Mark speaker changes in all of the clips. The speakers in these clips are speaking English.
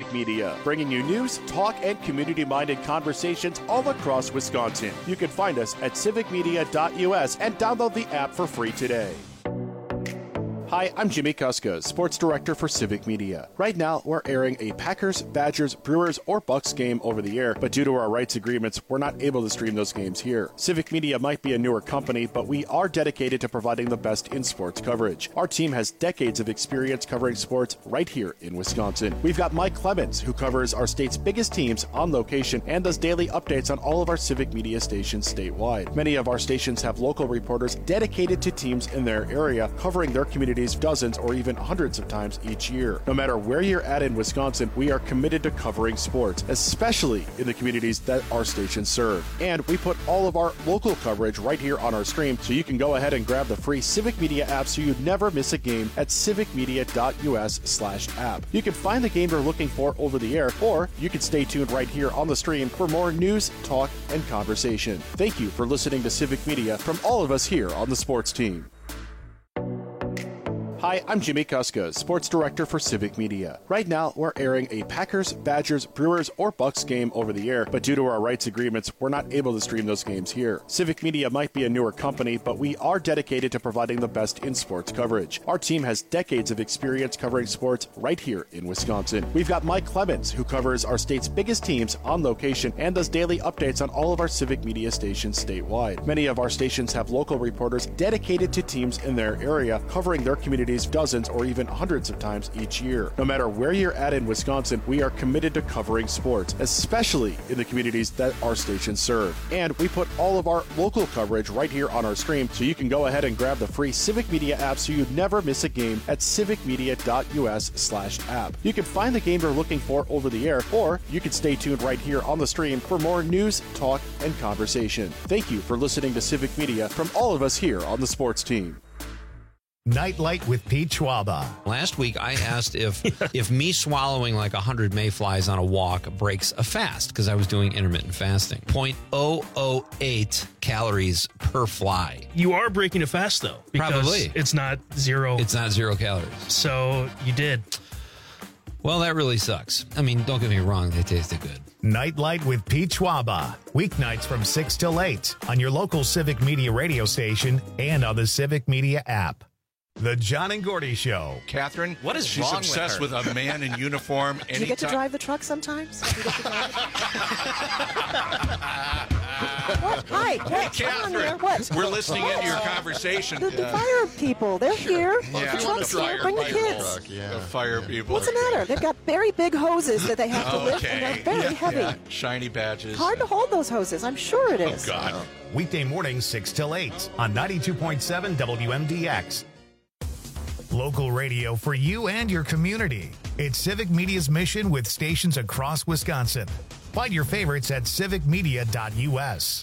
Speaker 1: Civic Media, bringing you news, talk, and community-minded conversations all across Wisconsin. You can find us at civicmedia.us and download the app for free today. Hi, I'm Jimmy Kuska, Sports Director for Civic Media. Right now, we're airing a Packers, Badgers, Brewers, or Bucks game over the air, but due to our rights agreements, we're not able to stream those games here. Civic Media might be a newer company, but we are dedicated to providing the best in sports coverage. Our team has decades of experience covering sports right here in Wisconsin. We've got Mike Clemens, who covers our state's biggest teams on location and does daily updates on all of our Civic Media stations statewide. Many of our stations have local reporters dedicated to teams in their area, covering their communities dozens or even hundreds of times each year. No matter where you're at in Wisconsin, we are committed to covering sports, especially in the communities that our stations serve. And we put all of our local coverage right here on our stream, so you can go ahead and grab the free Civic Media app so you never miss a game at civicmedia.us/app. You can find the game you're looking for over the air, or you can stay tuned right here on the stream for more news, talk, and conversation. Thank you for listening to Civic Media from all of us here on the sports team. Hi, I'm Jimmy Kuska, Sports Director for Civic Media. Right now, we're airing a Packers, Badgers, Brewers, or Bucks game over the air, but due to our rights agreements, we're not able to stream those games here. Civic Media might be a newer company, but we are dedicated to providing the best in sports coverage. Our team has decades of experience covering sports right here in Wisconsin. We've got Mike Clemens, who covers our state's biggest teams on location and does daily updates on all of our Civic Media stations statewide. Many of our stations have local reporters dedicated to teams in their area, covering their communities dozens or even hundreds of times each year. No matter where you're at in Wisconsin, we are committed to covering sports, especially in the communities that our stations serve. And we put all of our local coverage right here on our stream, so you can go ahead and grab the free Civic Media app so you never miss a game at civicmedia.us/app. You can find the game you're looking for over the air, or you can stay tuned right here on the stream for more news, talk, and conversation. Thank you for listening to Civic Media from all of us here on the sports team.
Speaker 2: Nightlight with Pete Schwaba.
Speaker 3: Last week, I asked if me swallowing like 100 mayflies on a walk breaks a fast, because I was doing intermittent fasting. 0.008 calories per fly.
Speaker 4: You are breaking a fast, though. Because
Speaker 3: Probably.
Speaker 4: It's not zero.
Speaker 3: It's not 0 calories.
Speaker 4: So you did.
Speaker 3: Well, that really sucks. I mean, don't get me wrong, they tasted good.
Speaker 2: Nightlight with Pete Schwaba. Weeknights from 6 till 8 on your local Civic Media radio station and on the Civic Media app. The John and Gordy Show.
Speaker 5: Catherine,
Speaker 6: what is
Speaker 5: she's
Speaker 6: wrong
Speaker 5: obsessed
Speaker 6: with her?
Speaker 5: with a man in uniform.
Speaker 7: Do you get to drive the truck sometimes? Do you get to drive it? What? Hi, what's on there? What?
Speaker 5: We're listening into your conversation.
Speaker 7: The fire people, they're here.
Speaker 5: Yeah.
Speaker 7: The truck's here. Bring the kids.
Speaker 5: The fire people.
Speaker 7: What's the matter? They've got very big hoses that they have to lift, and they're very heavy.
Speaker 5: Yeah. Shiny badges.
Speaker 7: Hard to hold those hoses. I'm sure it is.
Speaker 5: Oh, God.
Speaker 2: Weekday mornings 6 till 8 on 92.7 WMDX. Local radio for you and your community. It's Civic Media's mission with stations across Wisconsin. Find your favorites at civicmedia.us.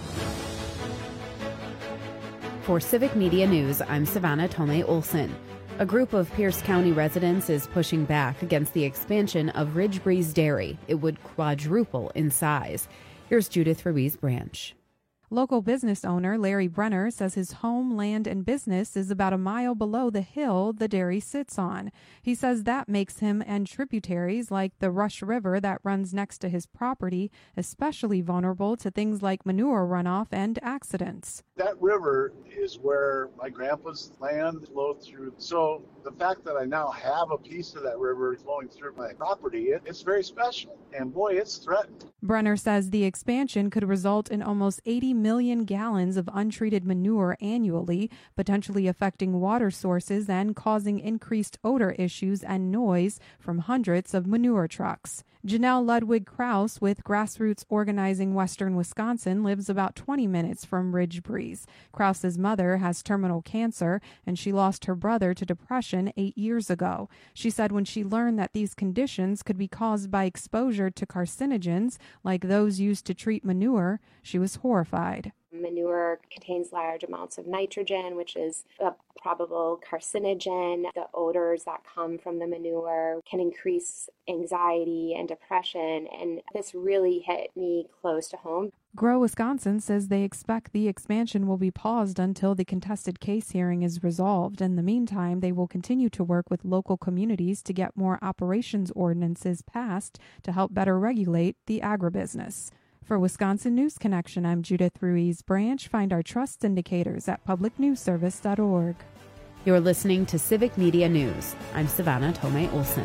Speaker 8: For Civic Media News, I'm Savannah Tomei Olson. A group of Pierce County residents is pushing back against the expansion of Ridge Breeze Dairy. It would quadruple in size. Here's Judith Ruiz-Branch.
Speaker 9: Local business owner Larry Brenner says his home, land, and business is about a mile below the hill the dairy sits on. He says that makes him and tributaries like the Rush River that runs next to his property especially vulnerable to things like manure runoff and accidents.
Speaker 10: That river is where my grandpa's land flowed through. So the fact that I now have a piece of that river flowing through my property, it's very special. And boy, it's threatened.
Speaker 9: Brenner says the expansion could result in almost 80 million gallons of untreated manure annually, potentially affecting water sources and causing increased odor issues and noise from hundreds of manure trucks. Janelle Ludwig Krause with Grassroots Organizing Western Wisconsin lives about 20 minutes from Ridge Breeze. Krause's mother has terminal cancer, and she lost her brother to depression 8 years ago. She said when she learned that these conditions could be caused by exposure to carcinogens like those used to treat manure, she was horrified.
Speaker 11: Manure contains large amounts of nitrogen, which is a probable carcinogen. The odors that come from the manure can increase anxiety and depression, and this really hit me close to home.
Speaker 9: Grow Wisconsin says they expect the expansion will be paused until the contested case hearing is resolved. In the meantime, they will continue to work with local communities to get more operations ordinances passed to help better regulate the agribusiness. For Wisconsin News Connection, I'm Judith Ruiz Branch. Find our trust indicators at publicnewsservice.org.
Speaker 8: You're listening to Civic Media News. I'm Savannah Tomei Olson.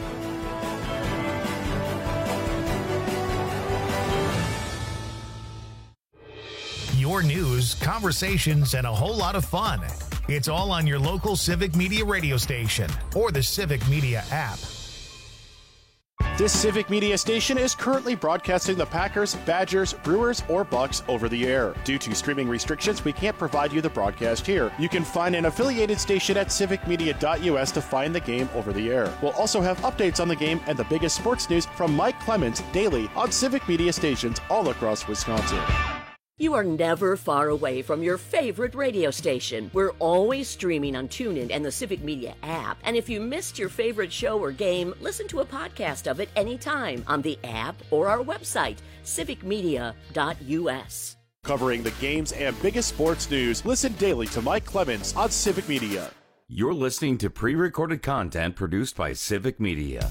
Speaker 2: Your news, conversations, and a whole lot of fun. It's all on your local Civic Media radio station or the Civic Media app.
Speaker 1: This Civic Media station is currently broadcasting the Packers, Badgers, Brewers, or Bucks over the air. Due to streaming restrictions, we can't provide you the broadcast here. You can find an affiliated station at civicmedia.us to find the game over the air. We'll also have updates on the game and the biggest sports news from Mike Clemens daily on Civic Media stations all across Wisconsin.
Speaker 6: You are never far away from your favorite radio station. We're always streaming on TuneIn and the Civic Media app. And if you missed your favorite show or game, listen to a podcast of it anytime on the app or our website, civicmedia.us.
Speaker 1: Covering the games and biggest sports news, listen daily to Mike Clemens on Civic Media.
Speaker 12: You're listening to pre-recorded content produced by Civic Media.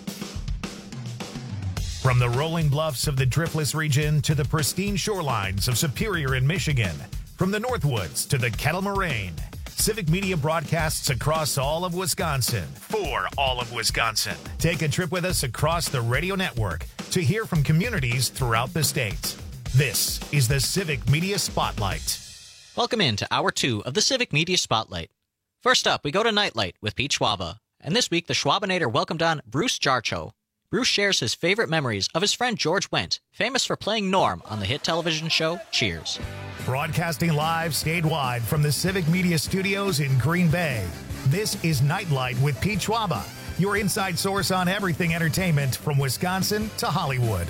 Speaker 2: From the rolling bluffs of the Driftless region to the pristine shorelines of Superior and Michigan, from the Northwoods to the Kettle Moraine, Civic Media broadcasts across all of Wisconsin for all of Wisconsin. Take a trip with us across the radio network to hear from communities throughout the state. This is the Civic Media Spotlight.
Speaker 13: Welcome in to Hour 2 of the Civic Media Spotlight. First up, we go to Nightlight with Pete Schwaba. And this week, the Schwabinator welcomed on Bruce Jarcho. Bruce shares his favorite memories of his friend George Wendt, famous for playing Norm on the hit television show Cheers.
Speaker 2: Broadcasting live statewide from the Civic Media Studios in Green Bay, this is Nightlight with Pete Schwaba, your inside source on everything entertainment from Wisconsin to Hollywood.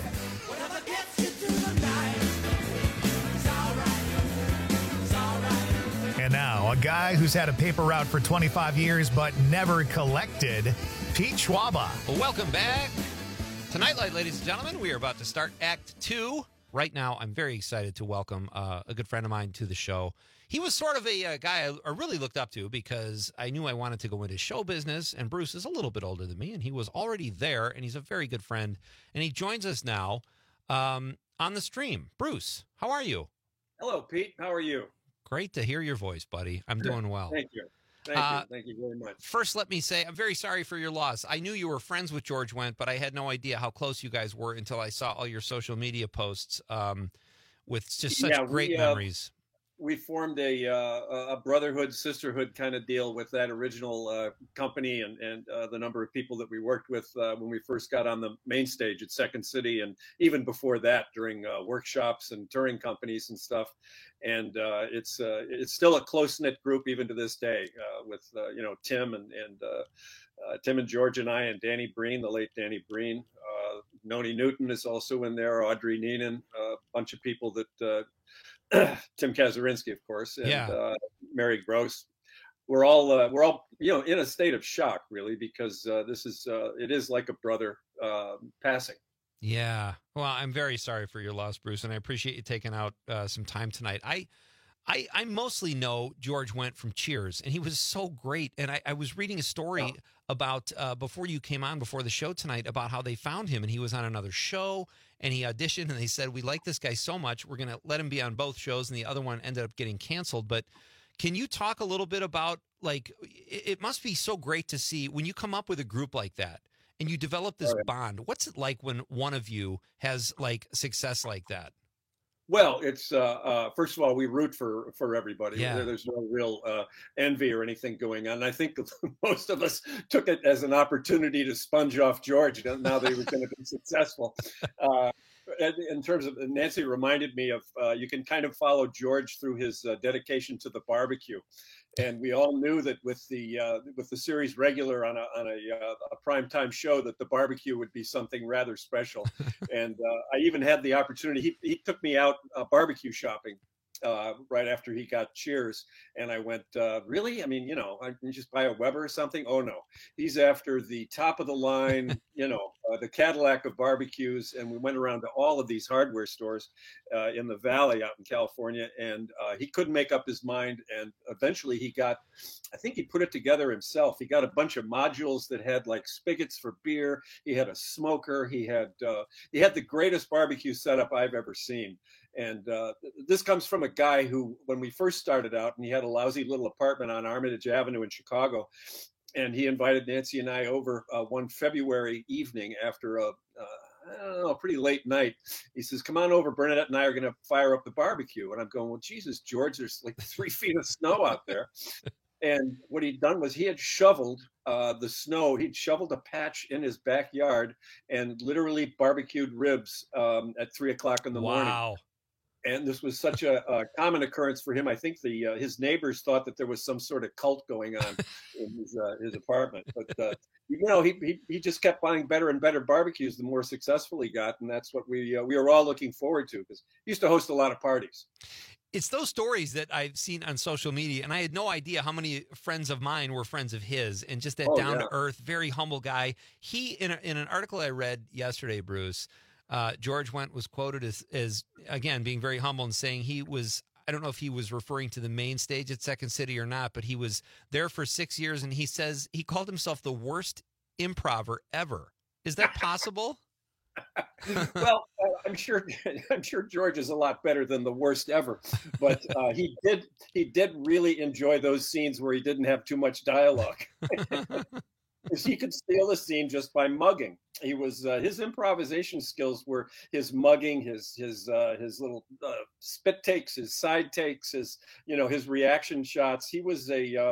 Speaker 2: And now, a guy who's had a paper route for 25 years but never collected, Pete Schwaba.
Speaker 3: Well, welcome back to Nightlight, ladies and gentlemen. We are about to start Act 2. Right now, I'm very excited to welcome a good friend of mine to the show. He was sort of a guy I really looked up to because I knew I wanted to go into show business, and Bruce is a little bit older than me, and he was already there, and he's a very good friend. And he joins us now on the stream. Bruce, how are you?
Speaker 14: Hello, Pete. How are you?
Speaker 3: Great to hear your voice, buddy. I'm doing well.
Speaker 14: Thank you. Thank you very much.
Speaker 3: First, let me say I'm very sorry for your loss. I knew you were friends with George Wendt, but I had no idea how close you guys were until I saw all your social media posts with just such great memories.
Speaker 14: We formed a brotherhood, sisterhood kind of deal with that original company and the number of people that we worked with when we first got on the main stage at Second City, and even before that during workshops and touring companies and stuff. And it's still a close-knit group even to this day with Tim and Tim and George and I and Danny Breen, the late Danny Breen. Noni Newton is also in there, Audrey Neenan, a bunch of people that Tim Kazurinsky, of course, and Mary Gross. We're all in a state of shock, really, because it is like a brother passing.
Speaker 3: Yeah. Well, I'm very sorry for your loss, Bruce, and I appreciate you taking out some time tonight. I mostly know George Wendt from Cheers, and he was so great. And I was reading a story about before you came on, before the show tonight, about how they found him, and he was on another show, and he auditioned, and they said, we like this guy so much, we're going to let him be on both shows, and the other one ended up getting canceled. But can you talk a little bit about, like, it must be so great to see when you come up with a group like that, and you develop this bond. What's it like when one of you has, like, success like that?
Speaker 14: Well, it's first of all, we root for everybody.
Speaker 3: Yeah.
Speaker 14: There's no real envy or anything going on. I think most of us took it as an opportunity to sponge off George now that he was going to be successful. In terms of, Nancy reminded me of, you can kind of follow George through his dedication to the barbecue. And we all knew that with the series regular on a primetime show, that the barbecue would be something rather special. And I even had the opportunity. He took me out barbecue shopping right after he got Cheers. And I went, really? I mean, I can just buy a Weber or something. Oh no, he's after the top of the line, the Cadillac of barbecues. And we went around to all of these hardware stores in the Valley out in California, and he couldn't make up his mind. And eventually I think he put it together himself. He got a bunch of modules that had like spigots for beer. He had a smoker. He had the greatest barbecue setup I've ever seen. And this comes from a guy who, when we first started out, and he had a lousy little apartment on Armitage Avenue in Chicago, and he invited Nancy and I over one February evening after a pretty late night. He says, "Come on over, Bernadette and I are going to fire up the barbecue." And I'm going, "Well, Jesus, George, there's like 3 feet of snow out there." And what he'd done was he had shoveled the snow. He'd shoveled a patch in his backyard and literally barbecued ribs at 3 o'clock in the morning.
Speaker 3: Wow.
Speaker 14: And this was such a common occurrence for him. I think his neighbors thought that there was some sort of cult going on in his apartment. But he just kept buying better and better barbecues the more successful he got, and that's what we were all looking forward to, because he used to host a lot of parties.
Speaker 3: It's those stories that I've seen on social media, and I had no idea how many friends of mine were friends of his, and just that down-to-earth, very humble guy. He, in an article I read yesterday, Bruce, George Wendt was quoted as again, being very humble and saying he was, I don't know if he was referring to the main stage at Second City or not, but he was there for 6 years, and he says he called himself the worst improver ever. Is that possible?
Speaker 14: Well, I'm sure George is a lot better than the worst ever, but he did really enjoy those scenes where he didn't have too much dialogue. He could steal a scene just by mugging. He was his improvisation skills were his mugging, his little spit takes, his side takes, his reaction shots. He was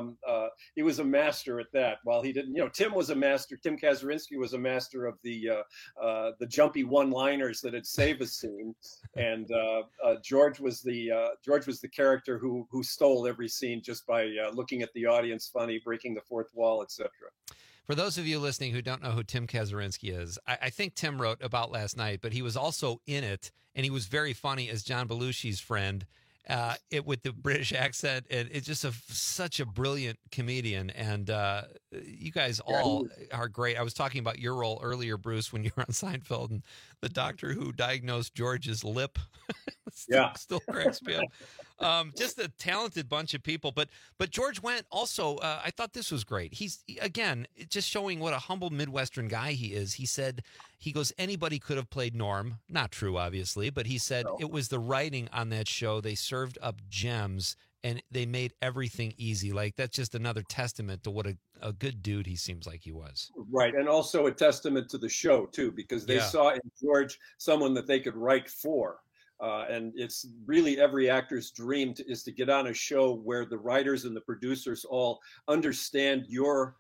Speaker 14: a master at that. While he didn't, Tim was a master. Tim Kazurinsky was a master of the jumpy one-liners that would save a scene, and George was the character who stole every scene just by looking at the audience funny, breaking the fourth wall, etc.
Speaker 3: For those of you listening who don't know who Tim Kazurinsky is, I think Tim wrote About Last Night, but he was also in it, and he was very funny as John Belushi's friend, with the British accent, and it's just such a brilliant comedian, and you guys all are great. I was talking about your role earlier, Bruce, when you were on Seinfeld, and the doctor who diagnosed George's lip still cracks me up. Just a talented bunch of people, but George Wendt also, I thought this was great. He's, again, just showing what a humble Midwestern guy he is. He goes, anybody could have played Norm. Not true, obviously, but he said it was the writing on that show. They served up gems, and they made everything easy. Like, that's just another testament to what a good dude he seems like he was.
Speaker 14: Right, and also a testament to the show, too, because they saw in George someone that they could write for. And it's really every actor's dream is to get on a show where the writers and the producers all understand your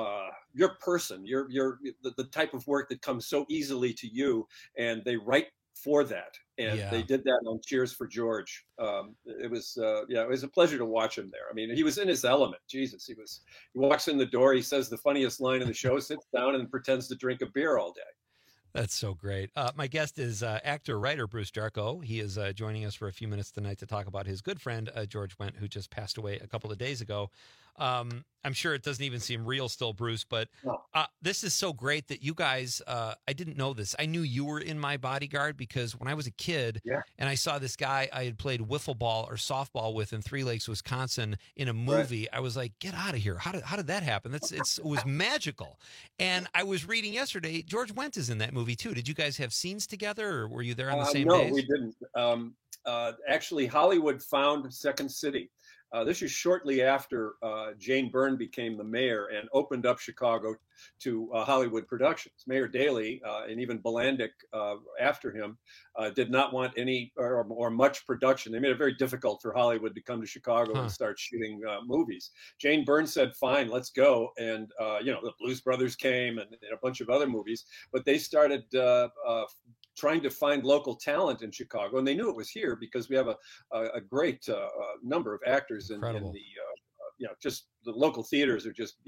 Speaker 14: person, the type of work that comes so easily to you, and they write for that. And they did that on Cheers for George. It was a pleasure to watch him there. I mean, he was in his element. Jesus, he walks in the door, he says the funniest line in the show, sits down and pretends to drink a beer all day.
Speaker 3: That's so great. My guest is actor-writer Bruce Jarchow. He is joining us for a few minutes tonight to talk about his good friend, George Wendt, who just passed away a couple of days ago. I'm sure it doesn't even seem real still, Bruce, but this is so great that you guys, I didn't know this. I knew you were in My Bodyguard because when I was a kid and I saw this guy I had played wiffle ball or softball with in Three Lakes, Wisconsin in a movie, I was like, get out of here. How did that happen? It was magical. And I was reading yesterday, George Wendt is in that movie too. Did you guys have scenes together, or were you there on the same days?
Speaker 14: No, we didn't. Actually, Hollywood found Second City. This is shortly after Jane Byrne became the mayor and opened up Chicago to Hollywood productions. Mayor Daley and even Bilandic after him did not want any or much production. They made it very difficult for Hollywood to come to Chicago and start shooting movies. Jane Byrne said, fine, let's go. And, the Blues Brothers came and a bunch of other movies, but they started trying to find local talent in Chicago, and they knew it was here because we have a great number of actors in the just the local theaters are just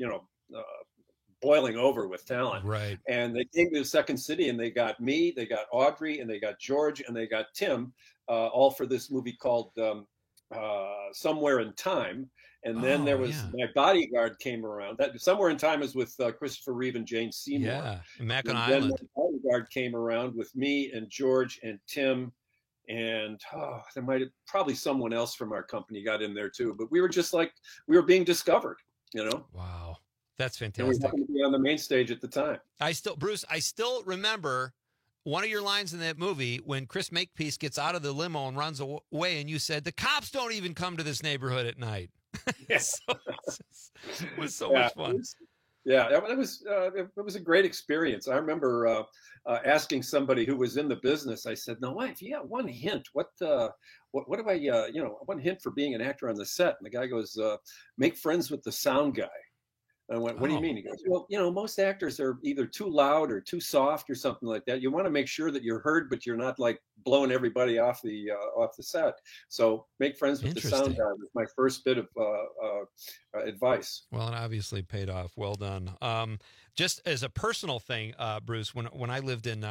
Speaker 14: boiling over with talent.
Speaker 3: Right.
Speaker 14: And they came to the Second City, and they got me, they got Audrey, and they got George, and they got Tim, all for this movie called Somewhere in Time, and then there was My Bodyguard came around. That Somewhere in Time is with Christopher Reeve and Jane Seymour.
Speaker 3: Yeah, Mac on
Speaker 14: Then
Speaker 3: Island.
Speaker 14: My Bodyguard came around with me and George and Tim, and there might have probably someone else from our company got in there too. But we were just like we were being discovered, you know.
Speaker 3: Wow, that's
Speaker 14: And
Speaker 3: fantastic.
Speaker 14: we happened to be on the main stage at the time.
Speaker 3: Bruce, I still remember one of your lines in that movie when Chris Makepeace gets out of the limo and runs away, and you said, "The cops don't even come to this neighborhood at night."
Speaker 14: Yes,
Speaker 3: it was so much fun.
Speaker 14: It was a great experience. I remember asking somebody who was in the business. I said, "No, if you got one hint, what do I, one hint for being an actor on the set?" And the guy goes, "Make friends with the sound guy." I went, "What do you mean?" He goes, "Well, most actors are either too loud or too soft or something like that. You want to make sure that you're heard, but you're not like blowing everybody off the set. So make friends with the sound guy." Was my first bit of advice.
Speaker 3: Well, it obviously paid off. Well done. Just as a personal thing, Bruce, when I lived in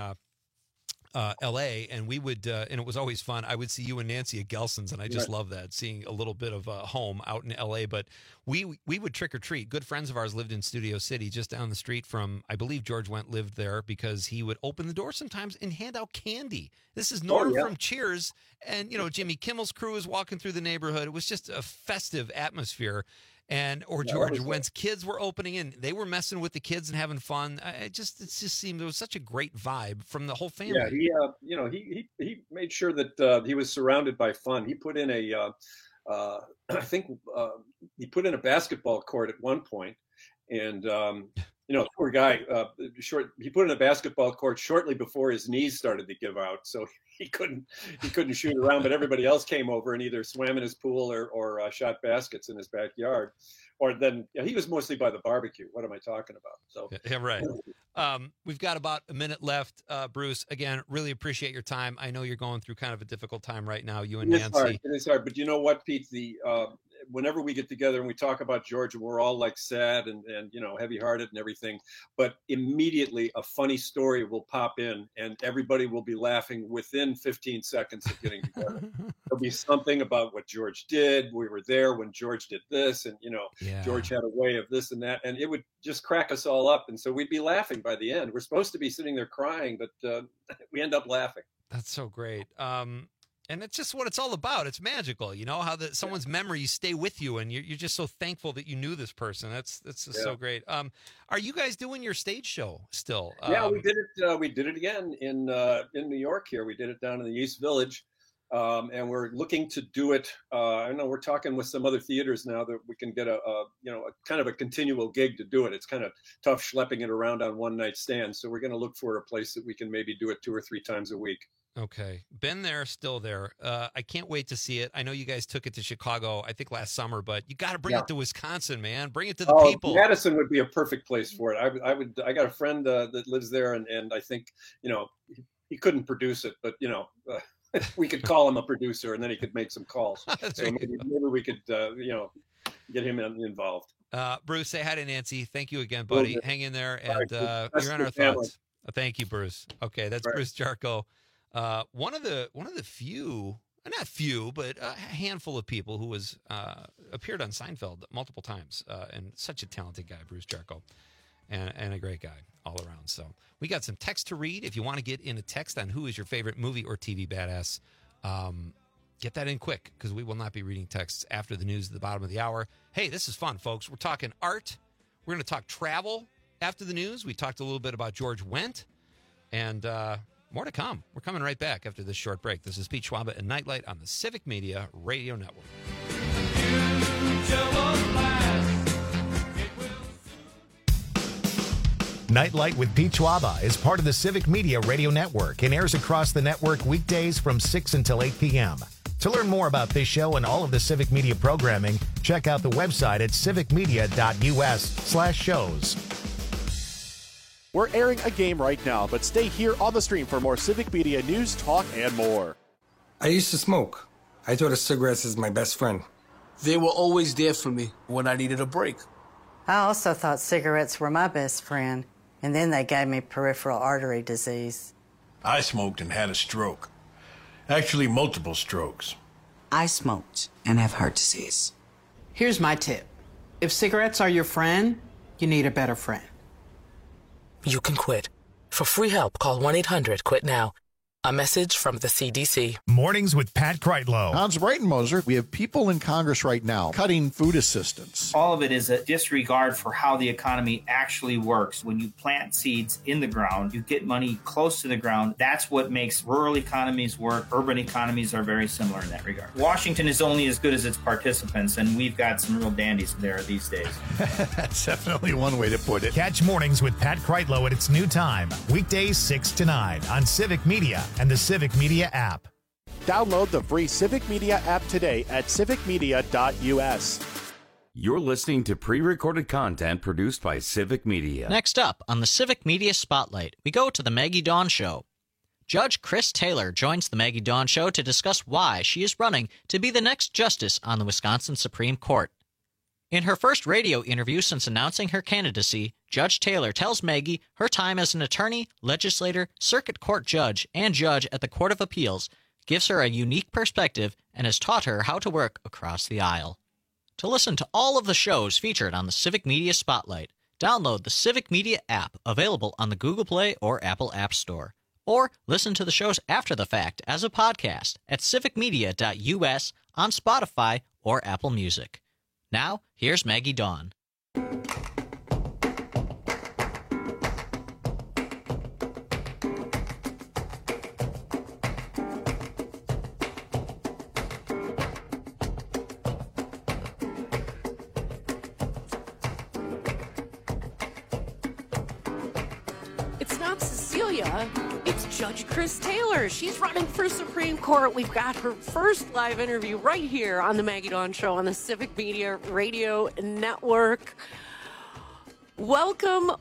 Speaker 3: L.A. and we would, and it was always fun. I would see you and Nancy at Gelson's, and I just love that, seeing a little bit of home out in L.A. But we would trick or treat. Good friends of ours lived in Studio City, just down the street from, I believe George Wendt lived there, because he would open the door sometimes and hand out candy. This is Norm from Cheers, and Jimmy Kimmel's crew was walking through the neighborhood. It was just a festive atmosphere. George Wendt's kids were opening in. They were messing with the kids and having fun. It just seemed there was such a great vibe from the whole family.
Speaker 14: Yeah, he made sure that he was surrounded by fun. He put in I think he put in a basketball court at one point, and poor guy, he put in a basketball court shortly before his knees started to give out, so he couldn't shoot around. But everybody else came over and either swam in his pool or shot baskets in his backyard. Or then he was mostly by the barbecue. What am I talking about? So
Speaker 3: yeah, right. We've got about a minute left, Bruce. Again, really appreciate your time. I know you're going through kind of a difficult time right now, you and Nancy.
Speaker 14: It is hard, but you know what, Pete? Whenever we get together and we talk about George, we're all like sad and heavy-hearted and everything, but immediately a funny story will pop in and everybody will be laughing within 15 seconds of getting together. There'll be something about what George did. We were there when George did this, and George had a way of this and that, and it would just crack us all up. And so we'd be laughing by the end. We're supposed to be sitting there crying, but we end up laughing.
Speaker 3: That's so great. And it's just what it's all about. It's magical, how someone's memories stay with you, and you're just so thankful that you knew this person. That's just so great. Are you guys doing your stage show still?
Speaker 14: Yeah, we did it. We did it again in New York. Here, we did it down in the East Village, and we're looking to do it. I know we're talking with some other theaters now that we can get a kind of a continual gig to do it. It's kind of tough schlepping it around on one night stands. So we're going to look for a place that we can maybe do it 2 or 3 times a week.
Speaker 3: Okay. Been there, still there. I can't wait to see it. I know you guys took it to Chicago, I think last summer, but you got to bring it to Wisconsin, man. Bring it to the people.
Speaker 14: Madison would be a perfect place for it. I got a friend that lives there, and I think, he couldn't produce it, but, we could call him a producer and then he could make some calls. So maybe we could, get him involved.
Speaker 3: Bruce, say hi to Nancy. Thank you again, buddy. Hang in there, and you're on our thoughts. Thank you, Bruce. Okay, that's Bruce Jarchow. One of the few, not few, but a handful of people who was appeared on Seinfeld multiple times, and such a talented guy, Bruce Jarchow, and a great guy all around. So we got some text to read. If you want to get in a text on who is your favorite movie or TV badass, get that in quick, because we will not be reading texts after the news at the bottom of the hour. Hey, this is fun, folks. We're talking art. We're going to talk travel after the news. We talked a little bit about George Wendt, and more to come. We're coming right back after this short break. This is Pete Schwaba and Nightlight on the Civic Media Radio Network.
Speaker 2: Nightlight with Pete Schwaba is part of the Civic Media Radio Network and airs across the network weekdays from 6 until 8 p.m. To learn more about this show and all of the Civic Media programming, check out the website at civicmedia.us/shows.
Speaker 1: We're airing a game right now, but stay here on the stream for more Civic Media news, talk, and more.
Speaker 15: I used to smoke. I thought of cigarettes as my best friend.
Speaker 16: They were always there for me when I needed a break.
Speaker 17: I also thought cigarettes were my best friend, and then they gave me peripheral artery disease.
Speaker 18: I smoked and had a stroke. Actually, multiple strokes. I smoked and have heart disease. Here's my tip. If cigarettes are your friend, you need a better friend.
Speaker 19: You can quit. For free help, call 1-800-QUIT-NOW. A message from the CDC.
Speaker 2: Mornings with Pat Kreitlow.
Speaker 20: Hans Breitenmoser, we have people in Congress right now cutting food assistance.
Speaker 21: All of it is a disregard for how the economy actually works. When you plant seeds in the ground, you get money close to the ground. That's what makes rural economies work. Urban economies are very similar in that regard. Washington is only as good as its participants, and we've got some real dandies there these days.
Speaker 20: That's definitely one way to put it.
Speaker 2: Catch Mornings with Pat Kreitlow at its new time, weekdays 6 to 9 on Civic Media and the Civic Media app.
Speaker 1: Download the free Civic Media app today at civicmedia.us.
Speaker 12: You're listening to pre-recorded content produced by Civic Media.
Speaker 13: Next up on the Civic Media Spotlight, we go to the Maggie Dawn Show. Judge Chris Taylor joins the Maggie Dawn Show to discuss why she is running to be the next justice on the Wisconsin Supreme Court. In her first radio interview since announcing her candidacy, Judge Taylor tells Maggie her time as an attorney, legislator, circuit court judge, and judge at the Court of Appeals gives her a unique perspective and has taught her how to work across the aisle. To listen to all of the shows featured on the Civic Media Spotlight, download the Civic Media app available on the Google Play or Apple App Store. Or listen to the shows after the fact as a podcast at civicmedia.us on Spotify or Apple Music. Now, here's Maggie Dawn.
Speaker 22: It's not Cecilia, it's Judge Chris Taylor. She's running for Supreme Court. We've got her first live interview right here on the Maggie Dawn Show on the Civic Media Radio Network. Welcome,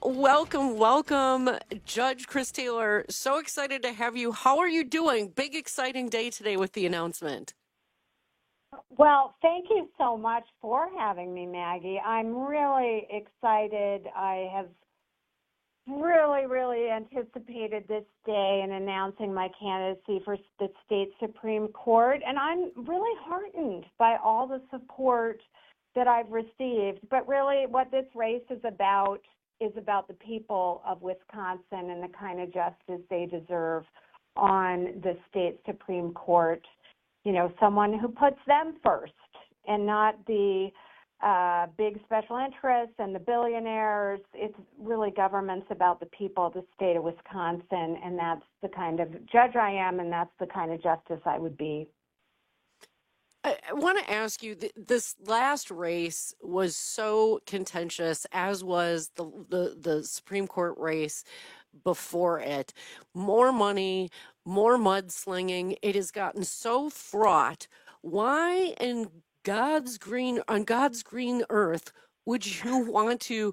Speaker 22: Judge Chris Taylor. So excited to have you. How are you doing? Big, exciting day today with the announcement.
Speaker 23: Well, thank you so much for having me, Maggie. I'm really excited. I have really anticipated this day and announcing my candidacy for the state Supreme Court, and I'm really heartened by all the support that I've received. But really what this race is about the people of Wisconsin and the kind of justice they deserve on the state Supreme Court. You know, someone who puts them first and not the big special interests and the billionaires. It's really government's about the people of the state of Wisconsin, and that's the kind of judge I am, and that's the kind of justice I would be.
Speaker 22: I want to ask you, this last race was so contentious, as was the Supreme Court race before it. More money, more mudslinging. It has gotten so fraught. Why on God's green earth would you want to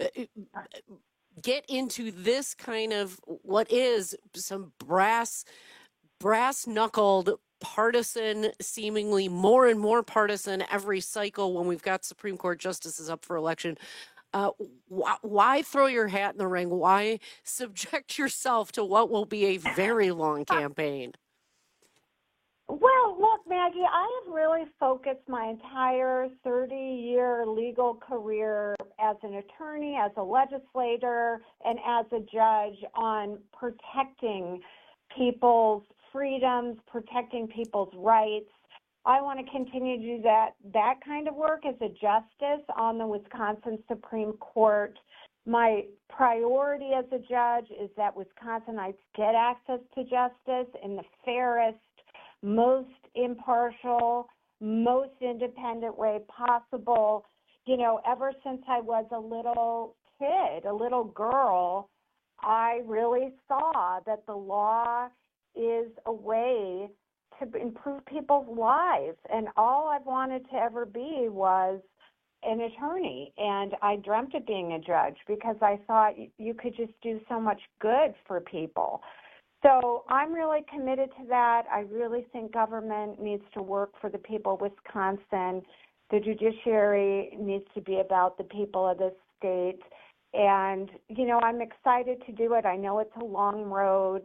Speaker 22: get into this kind of what is some brass-knuckled, partisan, seemingly more and more partisan every cycle when we've got Supreme Court justices up for election? Why throw your hat in the ring? Why subject yourself to what will be a very long campaign?
Speaker 23: Well, look, Maggie, I have really focused my entire 30-year legal career as an attorney, as a legislator, and as a judge on protecting people's freedoms, protecting people's rights. I want to continue to do that kind of work as a justice on the Wisconsin Supreme Court. My priority as a judge is that Wisconsinites get access to justice in the fairest, most impartial, most independent way possible. You know, ever since I was a little kid, a little girl, I really saw that the law is a way to improve people's lives. And all I've wanted to ever be was an attorney. And I dreamt of being a judge because I thought you could just do so much good for people. So I'm really committed to that. I really think government needs to work for the people of Wisconsin. The judiciary needs to be about the people of this state. And, you know, I'm excited to do it. I know it's a long road.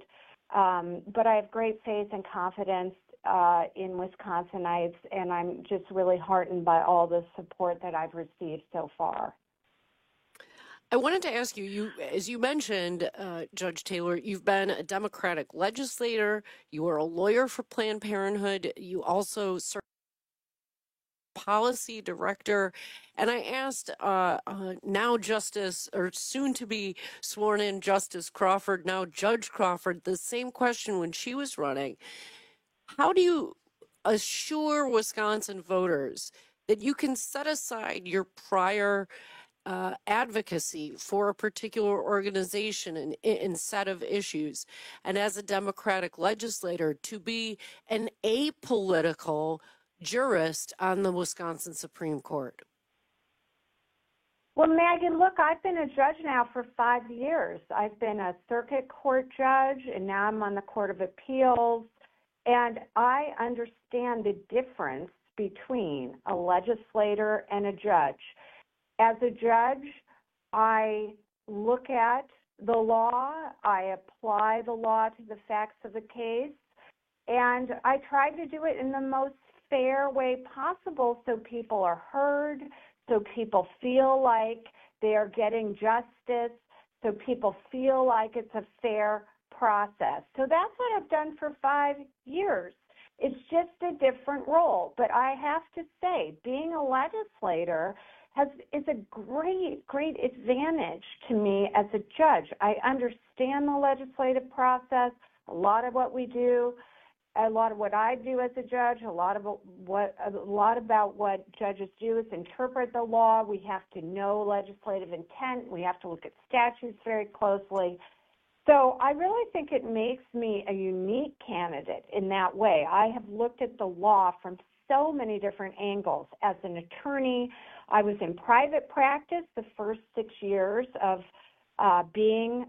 Speaker 23: But I have great faith and confidence in Wisconsinites, and I'm just really heartened by all the support that I've received so far.
Speaker 22: I wanted to ask you, as you mentioned, Judge Taylor, you've been a Democratic legislator. You were a lawyer for Planned Parenthood. You also served as policy director. And I asked now Justice, or soon to be sworn in Justice Crawford, now Judge Crawford, the same question when she was running. How do you assure Wisconsin voters that you can set aside your prior advocacy for a particular organization and set of issues, and as a Democratic legislator, to be an apolitical jurist on the Wisconsin Supreme Court?
Speaker 23: Well, Maggie, look, I've been a judge now for 5 years. I've been a circuit court judge, and now I'm on the Court of Appeals, and I understand the difference between a legislator and a judge. As a judge, I look at the law, I apply the law to the facts of the case, and I try to do it in the most fair way possible so people are heard, so people feel like they are getting justice, so people feel like it's a fair process. So that's what I've done for 5 years. It's just a different role. But I have to say, being a legislator is a great advantage to me as a judge. I understand the legislative process, a lot of what we do, a lot of what I do as a judge, a lot about what judges do is interpret the law. We have to know legislative intent. We have to look at statutes very closely. So I really think it makes me a unique candidate in that way. I have looked at the law from so many different angles. As an attorney, I was in private practice the first 6 years of being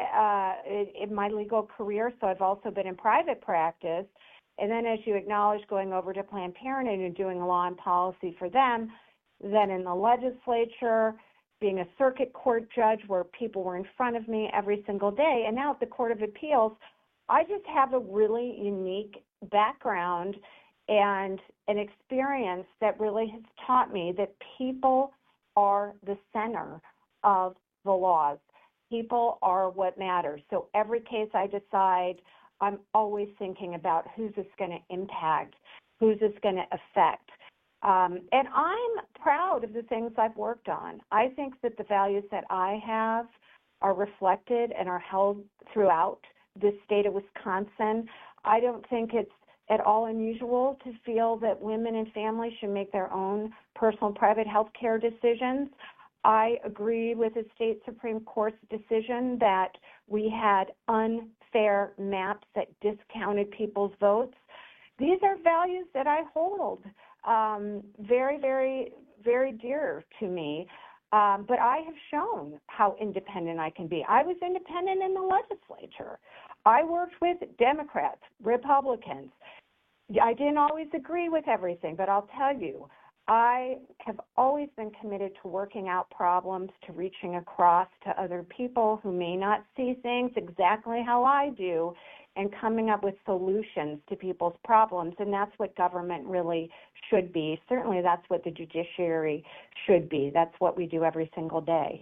Speaker 23: in my legal career, so I've also been in private practice. And then, as you acknowledged, going over to Planned Parenthood and doing law and policy for them, then in the legislature, being a circuit court judge where people were in front of me every single day, and now at the Court of Appeals, I just have a really unique background and an experience that really has taught me that people are the center of the laws. People are what matters. So every case I decide, I'm always thinking about who's this going to impact, who's this going to affect. And I'm proud of the things I've worked on. I think that the values that I have are reflected and are held throughout the state of Wisconsin. I don't think it's at all unusual to feel that women and families should make their own personal private health care decisions. I agree with the state Supreme Court's decision that we had unfair maps that discounted people's votes. These are values that I hold very, very, very dear to me. But I have shown how independent I can be. I was independent in the legislature. I worked with Democrats, Republicans. I didn't always agree with everything, but I'll tell you, I have always been committed to working out problems, to reaching across to other people who may not see things exactly how I do, and coming up with solutions to people's problems. And that's what government really should be. Certainly that's what the judiciary should be. That's what we do every single day.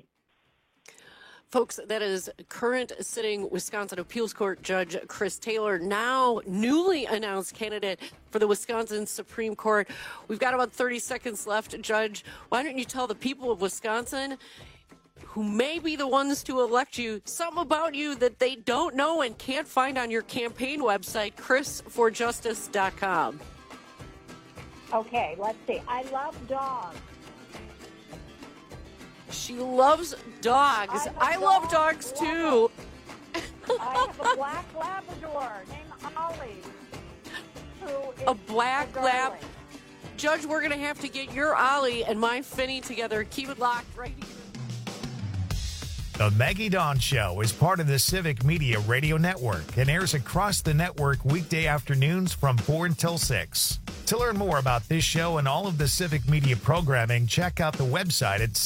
Speaker 22: Folks, that is current sitting Wisconsin Appeals Court Judge Chris Taylor, now newly announced candidate for the Wisconsin Supreme Court. We've got about 30 seconds left, Judge. Why don't you tell the people of Wisconsin, who may be the ones to elect you, something about you that they don't know and can't find on your campaign website, chrisforjustice.com.
Speaker 23: Okay, let's see. I love dogs.
Speaker 22: She loves dogs. I love dogs too.
Speaker 23: I have a black Labrador named Ollie.
Speaker 22: A black lab. Judge, we're going to have to get your Ollie and my Finny together. Keep it locked right here.
Speaker 2: The Maggie Dawn Show is part of the Civic Media Radio Network and airs across the network weekday afternoons from 4 until 6. To learn more about this show and all of the Civic Media programming, check out the website at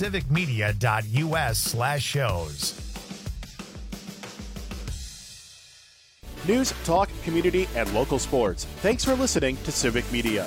Speaker 2: civicmedia.us/shows.
Speaker 1: News, talk, community, and local sports. Thanks for listening to Civic Media.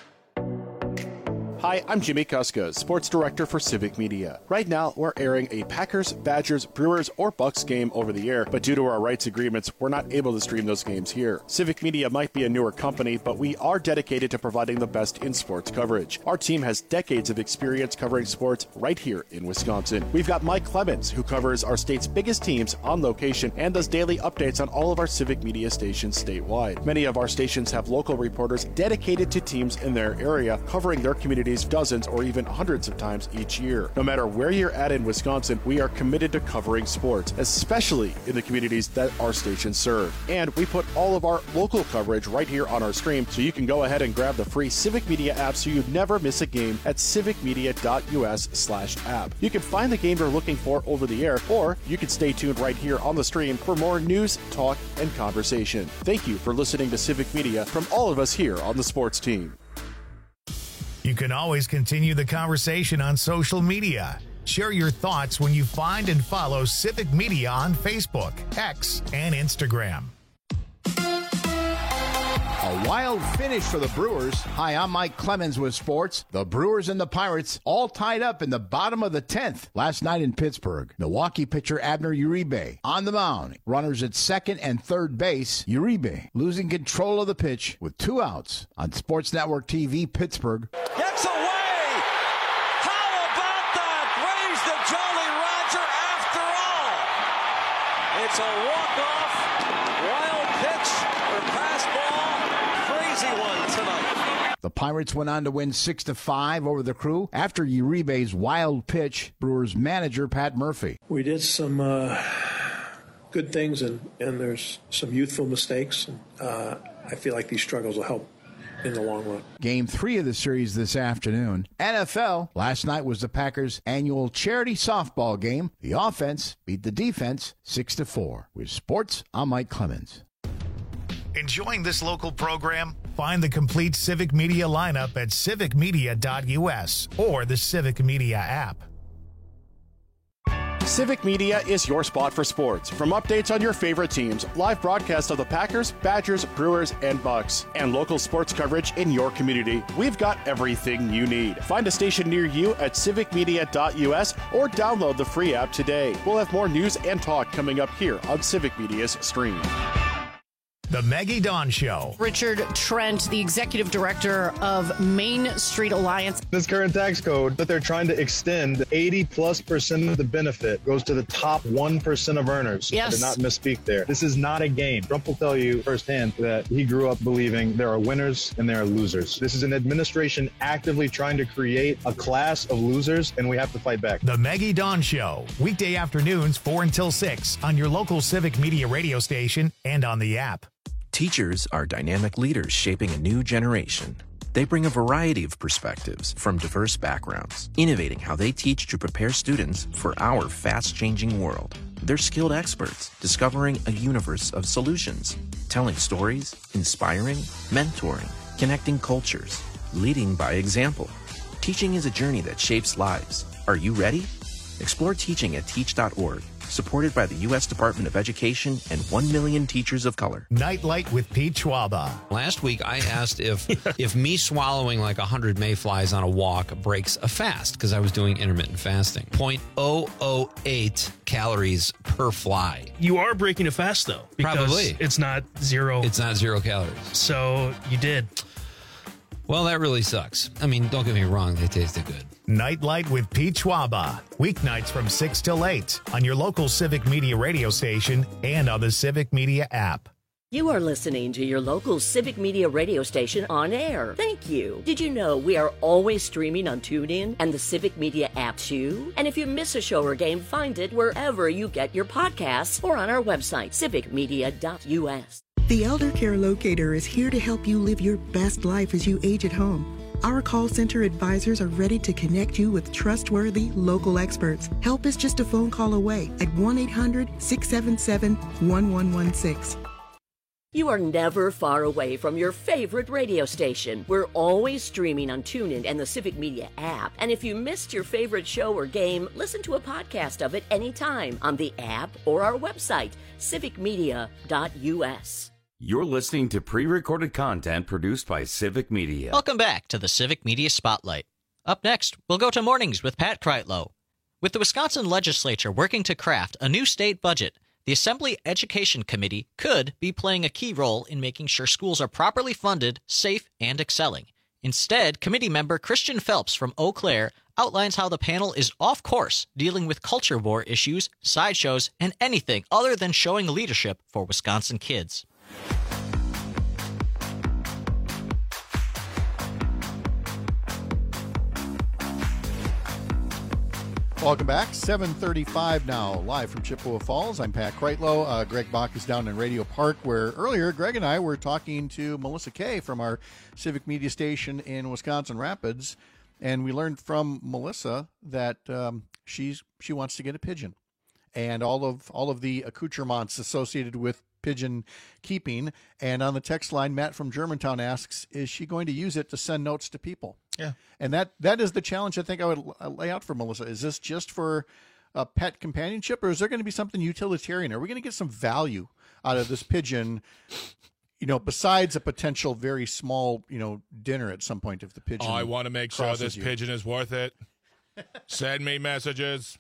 Speaker 1: Hi, I'm Jimmy Kuska, Sports Director for Civic Media. Right now, we're airing a Packers, Badgers, Brewers, or Bucks game over the air, but due to our rights agreements, we're not able to stream those games here. Civic Media might be a newer company, but we are dedicated to providing the best in sports coverage. Our team has decades of experience covering sports right here in Wisconsin. We've got Mike Clemens, who covers our state's biggest teams on location and does daily updates on all of our Civic Media stations statewide. Many of our stations have local reporters dedicated to teams in their area, covering their communities dozens or even hundreds of times each year. No matter where you're at in Wisconsin, we are committed to covering sports, especially in the communities that our stations serve. And we put all of our local coverage right here on our stream, so you can go ahead and grab the free Civic Media app so you never miss a game at civicmedia.us/app. You can find the game you're looking for over the air, or you can stay tuned right here on the stream for more news, talk, and conversation. Thank you for listening to Civic Media from all of us here on the sports team.
Speaker 2: You can always continue the conversation on social media. Share your thoughts when you find and follow Civic Media on Facebook, X, and Instagram.
Speaker 4: A wild finish for the Brewers. Hi, I'm Mike Clemens with sports. The Brewers and the Pirates all tied up in the bottom of the 10th last night in Pittsburgh. Milwaukee pitcher Abner Uribe on the mound. Runners at second and third base. Uribe losing control of the pitch with 2 outs on Sports Network TV Pittsburgh.
Speaker 5: Gets away! How about that? Raise the Jolly Roger after all. It's a walk-off, wild pitch or pass ball. Crazy one tonight.
Speaker 4: The Pirates went on to win 6-5 over the Crew after Uribe's wild pitch. Brewers manager Pat Murphy.
Speaker 7: We did some good things, and there's some youthful mistakes. I feel like these struggles will help in the long run.
Speaker 4: Game 3 of the series this afternoon. NFL, last night was the Packers' annual charity softball game. The offense beat the defense 6-4. With sports, I'm Mike Clemens.
Speaker 2: Enjoying this local program? Find the complete Civic Media lineup at civicmedia.us or the Civic Media app.
Speaker 1: Civic Media is your spot for sports. From updates on your favorite teams, live broadcasts of the Packers, Badgers, Brewers, and Bucks, and local sports coverage in your community, we've got everything you need. Find a station near you at civicmedia.us or download the free app today. We'll have more news and talk coming up here on Civic Media's stream.
Speaker 2: The Maggie Dawn Show.
Speaker 22: Richard Trent, the executive director of Main Street Alliance.
Speaker 24: This current tax code that they're trying to extend, 80+% of the benefit goes to the top 1% of earners.
Speaker 22: Yes.
Speaker 24: I did not misspeak there. This is not a game. Trump will tell you firsthand that he grew up believing there are winners and there are losers. This is an administration actively trying to create a class of losers, and we have to fight back.
Speaker 2: The Maggie Dawn Show. Weekday afternoons 4 until 6 on your local Civic Media radio station and on the app.
Speaker 25: Teachers are dynamic leaders shaping a new generation. They bring a variety of perspectives from diverse backgrounds, innovating how they teach to prepare students for our fast-changing world. They're skilled experts, discovering a universe of solutions, telling stories, inspiring, mentoring, connecting cultures, leading by example. Teaching is a journey that shapes lives. Are you ready? Explore teaching at teach.org. Supported by the U.S. Department of Education and 1 million teachers of color.
Speaker 2: Nightlight with Pete Schwaba.
Speaker 3: Last week, I asked if me swallowing like 100 mayflies on a walk breaks a fast, because I was doing intermittent fasting. 0.008 calories per fly.
Speaker 26: You are breaking a fast, though. Because
Speaker 3: Probably.
Speaker 26: It's not zero.
Speaker 3: It's not 0 calories.
Speaker 26: So you did.
Speaker 3: Well, that really sucks. I mean, don't get me wrong. They tasted good.
Speaker 2: Nightlight with Pete Schwaba. Weeknights from 6 till 8 on your local Civic Media radio station and on the Civic Media app.
Speaker 6: You are listening to your local Civic Media radio station on air. Thank you. Did you know we are always streaming on TuneIn and the Civic Media app too? And if you miss a show or game, find it wherever you get your podcasts or on our website, civicmedia.us.
Speaker 27: The Elder Care Locator is here to help you live your best life as you age at home. Our call center advisors are ready to connect you with trustworthy local experts. Help is just a phone call away at 1-800-677-1116.
Speaker 6: You are never far away from your favorite radio station. We're always streaming on TuneIn and the Civic Media app. And if you missed your favorite show or game, listen to a podcast of it anytime on the app or our website, civicmedia.us.
Speaker 12: You're listening to pre-recorded content produced by Civic Media.
Speaker 13: Welcome back to the Civic Media Spotlight. Up next, we'll go to Mornings with Pat Kreitlow. With the Wisconsin legislature working to craft a new state budget, the Assembly Education Committee could be playing a key role in making sure schools are properly funded, safe, and excelling. Instead, committee member Christian Phelps from Eau Claire outlines how the panel is off course dealing with culture war issues, sideshows, and anything other than showing leadership for Wisconsin kids.
Speaker 20: Welcome back. 7:35 now, live from Chippewa Falls. I'm Pat Kreitlow. Greg Bach is down in Radio Park, where earlier Greg and I were talking to Melissa Kay from our Civic Media station in Wisconsin Rapids, and we learned from Melissa that she wants to get a pigeon, and all of the accoutrements associated with pigeon keeping. And on the text line, Matt from Germantown asks, is she going to use it to send notes to people?
Speaker 8: Yeah.
Speaker 20: And that is the challenge I think I would lay out for Melissa. Is this just for a pet companionship, or is there going to be something utilitarian? Are we going to get some value out of this pigeon, besides a potential very small, dinner at some point if the pigeon
Speaker 8: I want to make sure this
Speaker 20: you.
Speaker 8: pigeon is worth it. Send me messages.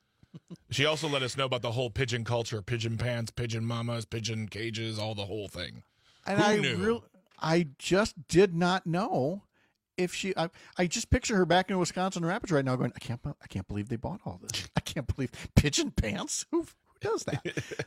Speaker 8: She also let us know about the whole pigeon culture, pigeon pants, pigeon mamas, pigeon cages, all the whole thing.
Speaker 20: And
Speaker 8: Who knew?
Speaker 20: I just did not know if she. I just picture her back in Wisconsin Rapids right now, going, I can't believe they bought all this. I can't believe pigeon pants. Who does that?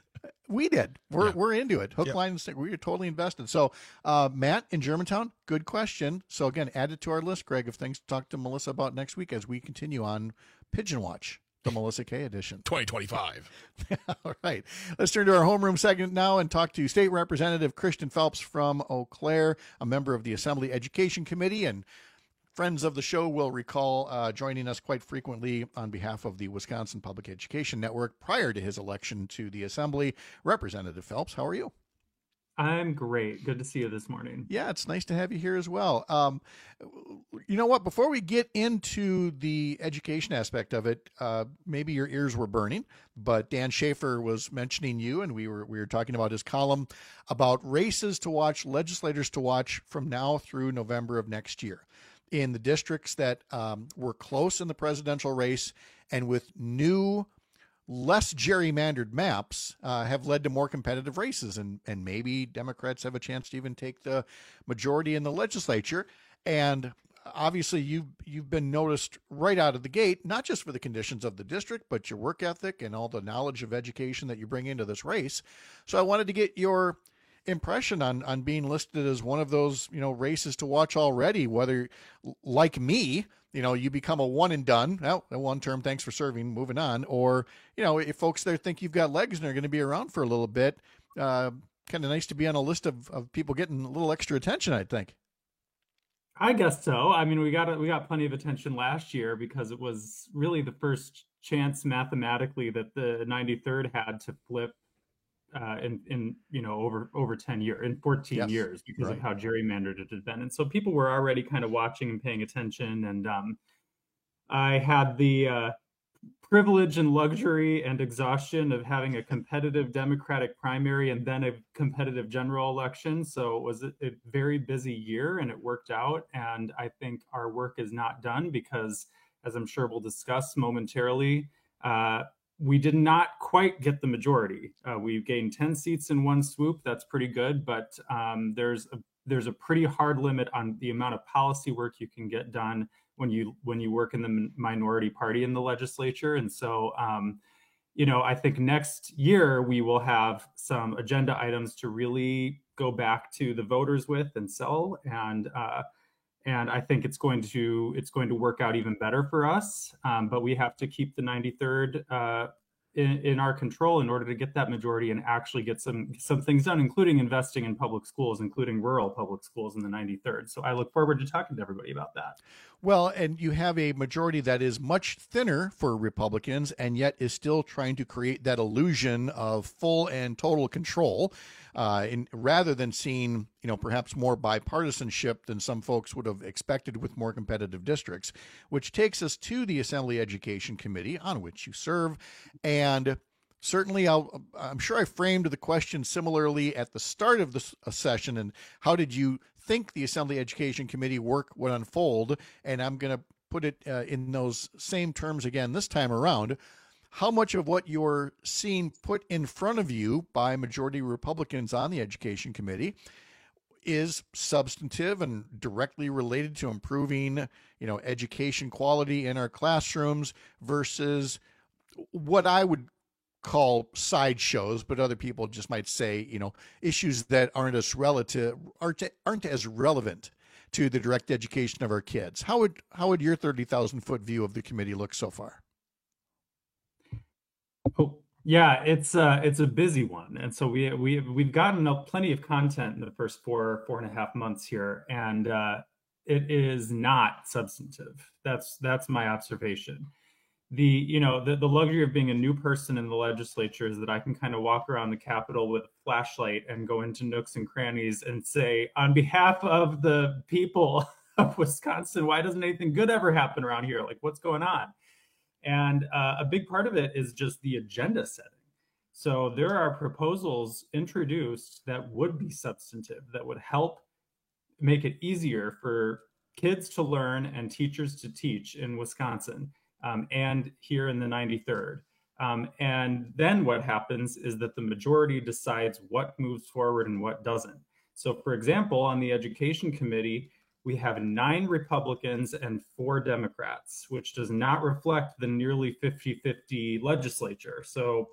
Speaker 20: We did. We're into it. Hook, line, and sinker. We are totally invested. So, Matt in Germantown, good question. So again, add it to our list, Greg, of things to talk to Melissa about next week as we continue on Pigeon Watch. The Melissa Kay edition.
Speaker 8: 2025.
Speaker 20: All right. Let's turn to our homeroom segment now and talk to State Representative Christian Phelps from Eau Claire, a member of the Assembly Education Committee, and friends of the show will recall joining us quite frequently on behalf of the Wisconsin Public Education Network prior to his election to the Assembly. Representative Phelps, how are you?
Speaker 9: I'm great. Good to see you this morning.
Speaker 20: Yeah, it's nice to have you here as well. You know what? Before we get into the education aspect of it, maybe your ears were burning, but Dan Schaefer was mentioning you, and we were talking about his column about races to watch, legislators to watch from now through November of next year in the districts that were close in the presidential race and with new, less gerrymandered maps have led to more competitive races, and maybe Democrats have a chance to even take the majority in the legislature. And obviously you've been noticed right out of the gate, not just for the conditions of the district, but your work ethic and all the knowledge of education that you bring into this race. So I wanted to get your impression on being listed as one of those, races to watch already, whether like me, you become a one and done. Well, a one term, thanks for serving, moving on. Or, if folks there think you've got legs and are going to be around for a little bit, kind of nice to be on a list of people getting a little extra attention, I think.
Speaker 9: I guess so. I mean, we got plenty of attention last year because it was really the first chance mathematically that the 93rd had to flip in over 10 years, in 14 years, because of how gerrymandered it had been. And so people were already kind of watching and paying attention. And I had the privilege and luxury and exhaustion of having a competitive Democratic primary and then a competitive general election. So it was a very busy year, and it worked out. And I think our work is not done because, as I'm sure we'll discuss momentarily, we did not quite get the majority. We gained 10 seats in one swoop. That's pretty good, but there's a pretty hard limit on the amount of policy work you can get done when you work in the minority party in the legislature. And so, I think next year we will have some agenda items to really go back to the voters with and sell. And I think it's going to work out even better for us. But we have to keep the 93rd in our control in order to get that majority and actually get some things done, including investing in public schools, including rural public schools in the 93rd. So I look forward to talking to everybody about that.
Speaker 20: Well, and you have a majority that is much thinner for Republicans and yet is still trying to create that illusion of full and total control. rather than seeing, perhaps more bipartisanship than some folks would have expected with more competitive districts, which takes us to the Assembly Education Committee, on which you serve. And certainly I'm sure I framed the question similarly at the start of the session. And how did you think the Assembly Education Committee work would unfold? And I'm going to put it in those same terms again this time around. How much of what you're seeing put in front of you by majority Republicans on the Education Committee is substantive and directly related to improving, education quality in our classrooms versus what I would call sideshows, but other people just might say, issues that aren't as relevant to the direct education of our kids. How would your 30,000-foot view of the committee look so far?
Speaker 9: Oh, yeah, it's a busy one, and so we've gotten plenty of content in the first four and a half months here, and it is not substantive. That's my observation. The luxury of being a new person in the legislature is that I can kind of walk around the Capitol with a flashlight and go into nooks and crannies and say, on behalf of the people of Wisconsin, why doesn't anything good ever happen around here? Like, what's going on? And a big part of it is just the agenda setting. So there are proposals introduced that would be substantive, that would help make it easier for kids to learn and teachers to teach in Wisconsin and here in the 93rd. And then what happens is that the majority decides what moves forward and what doesn't. So for example, on the Education Committee, we have 9 Republicans and 4 Democrats, which does not reflect the nearly 50-50 legislature. So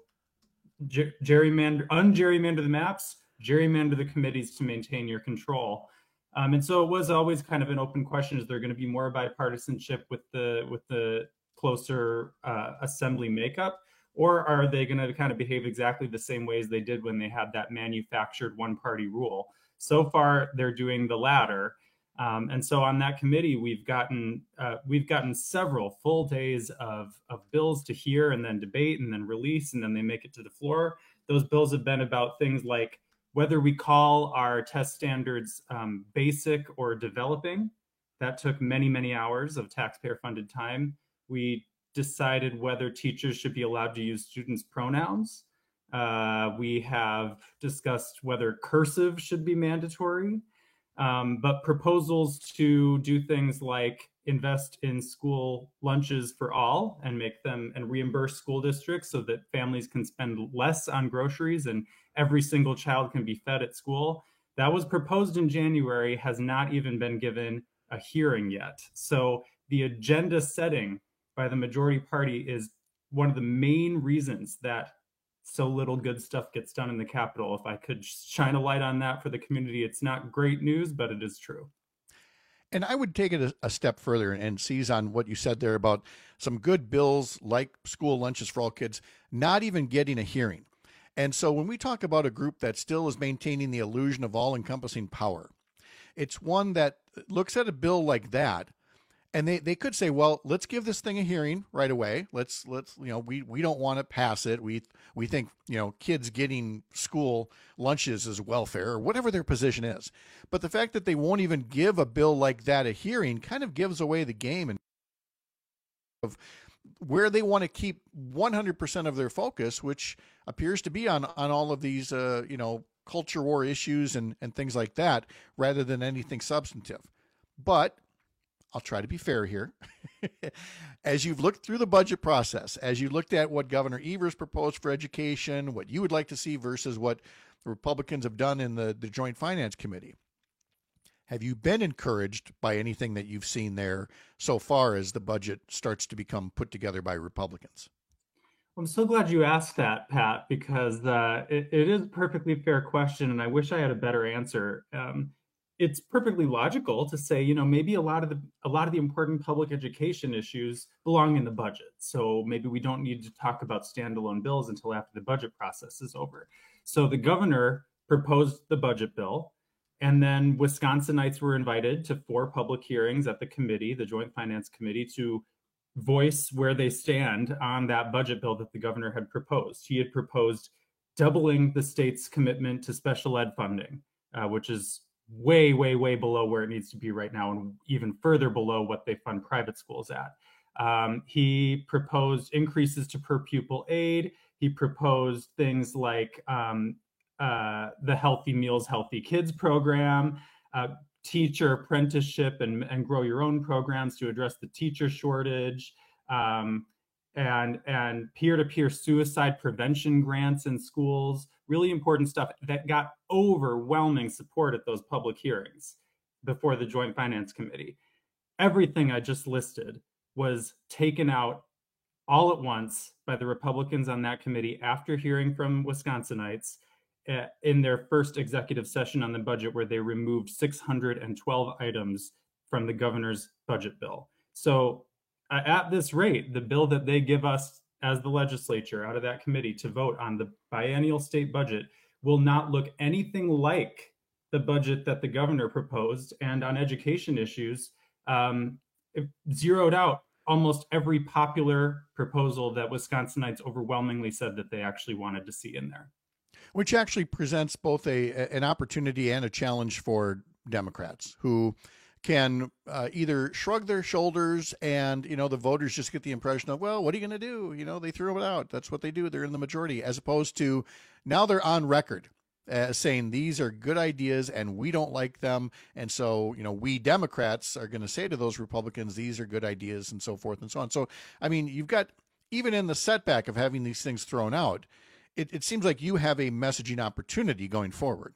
Speaker 9: ungerrymander the maps, gerrymander the committees to maintain your control. And so it was always kind of an open question: is there going to be more bipartisanship with the closer assembly makeup, or are they going to kind of behave exactly the same ways they did when they had that manufactured one-party rule? So far, they're doing the latter. And so on that committee, we've gotten several full days of bills to hear and then debate and then release, and then they make it to the floor. Those bills have been about things like whether we call our test standards basic or developing. That took many, many hours of taxpayer-funded time. We decided whether teachers should be allowed to use students' pronouns. We have discussed whether cursive should be mandatory. But proposals to do things like invest in school lunches for all and make them and reimburse school districts so that families can spend less on groceries and every single child can be fed at school. That was proposed in January, has not even been given a hearing yet. So the agenda setting by the majority party is one of the main reasons that so little good stuff gets done in the Capitol. If I could shine a light on that for the community, it's not great news, but it is true.
Speaker 20: And I would take it a step further and seize on what you said there about some good bills like school lunches for all kids not even getting a hearing. And so when we talk about a group that still is maintaining the illusion of all-encompassing power, it's one that looks at a bill like that, and they could say, well, let's give this thing a hearing right away. Let's we don't want to pass it. We think, kids getting school lunches is welfare, or whatever their position is. But the fact that they won't even give a bill like that a hearing kind of gives away the game and of where they want to keep 100% of their focus, which appears to be on all of these culture war issues and things like that, rather than anything substantive. But I'll try to be fair here. As you've looked through the budget process, as you looked at what Governor Evers proposed for education, what you would like to see versus what the Republicans have done in the Joint Finance Committee, have you been encouraged by anything that you've seen there so far as the budget starts to become put together by Republicans?
Speaker 9: I'm so glad you asked that, Pat, because it is a perfectly fair question, and I wish I had a better answer. It's perfectly logical to say, maybe a lot of the important public education issues belong in the budget. So maybe we don't need to talk about standalone bills until after the budget process is over. So the governor proposed the budget bill, and then Wisconsinites were invited to 4 public hearings at the committee, the Joint Finance Committee, to voice where they stand on that budget bill that the governor had proposed. He had proposed doubling the state's commitment to special ed funding, which is way, way, way below where it needs to be right now, and even further below what they fund private schools at. He proposed increases to per pupil aid. He proposed things like the Healthy Meals, Healthy Kids program, teacher apprenticeship and grow your own programs to address the teacher shortage, and peer-to-peer suicide prevention grants in schools. Really important stuff that got overwhelming support at those public hearings before the Joint Finance Committee. Everything I just listed was taken out all at once by the Republicans on that committee after hearing from Wisconsinites in their first executive session on the budget, where they removed 612 items from the governor's budget bill. So at this rate, the bill that they give us as the legislature out of that committee to vote on the biennial state budget will not look anything like the budget that the governor proposed. And on education issues, it zeroed out almost every popular proposal that Wisconsinites overwhelmingly said that they actually wanted to see in there.
Speaker 20: Which actually presents both an opportunity and a challenge for Democrats, who can either shrug their shoulders and, the voters just get the impression of, well, what are you going to do? They threw it out. That's what they do. They're in the majority, as opposed to now they're on record saying these are good ideas and we don't like them. And so, we Democrats are going to say to those Republicans, these are good ideas, and so forth and so on. So, you've got, even in the setback of having these things thrown out, it seems like you have a messaging opportunity going forward.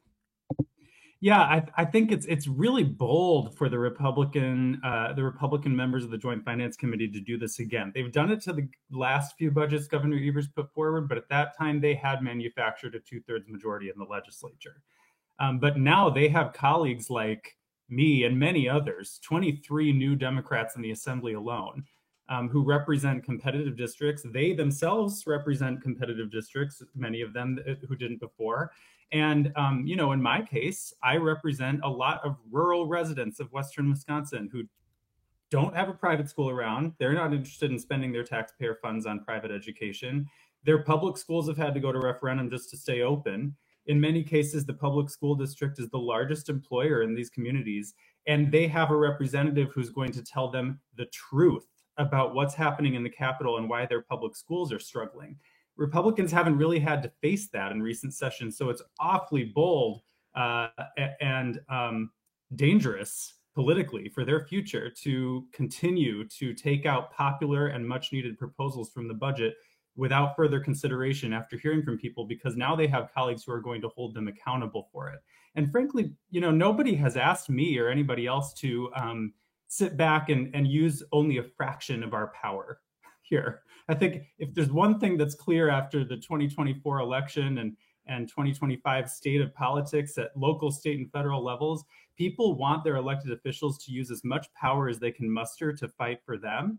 Speaker 9: Yeah, I think it's really bold for the Republican members of the Joint Finance Committee to do this again. They've done it to the last few budgets Governor Evers put forward, but at that time they had manufactured a 2/3 majority in the legislature. But now they have colleagues like me and many others, 23 new Democrats in the Assembly alone, who represent competitive districts. They themselves represent competitive districts, many of them who didn't before. And, in my case, I represent a lot of rural residents of Western Wisconsin who don't have a private school around. They're not interested in spending their taxpayer funds on private education. Their public schools have had to go to referendum just to stay open. In many cases, the public school district is the largest employer in these communities, and they have a representative who's going to tell them the truth about what's happening in the Capitol and why their public schools are struggling. Republicans haven't really had to face that in recent sessions, so it's awfully bold and dangerous politically for their future to continue to take out popular and much needed proposals from the budget without further consideration after hearing from people, because now they have colleagues who are going to hold them accountable for it. And frankly, nobody has asked me or anybody else to sit back and use only a fraction of our power here. I think if there's one thing that's clear after the 2024 election and 2025 state of politics at local, state, and federal levels, people want their elected officials to use as much power as they can muster to fight for them.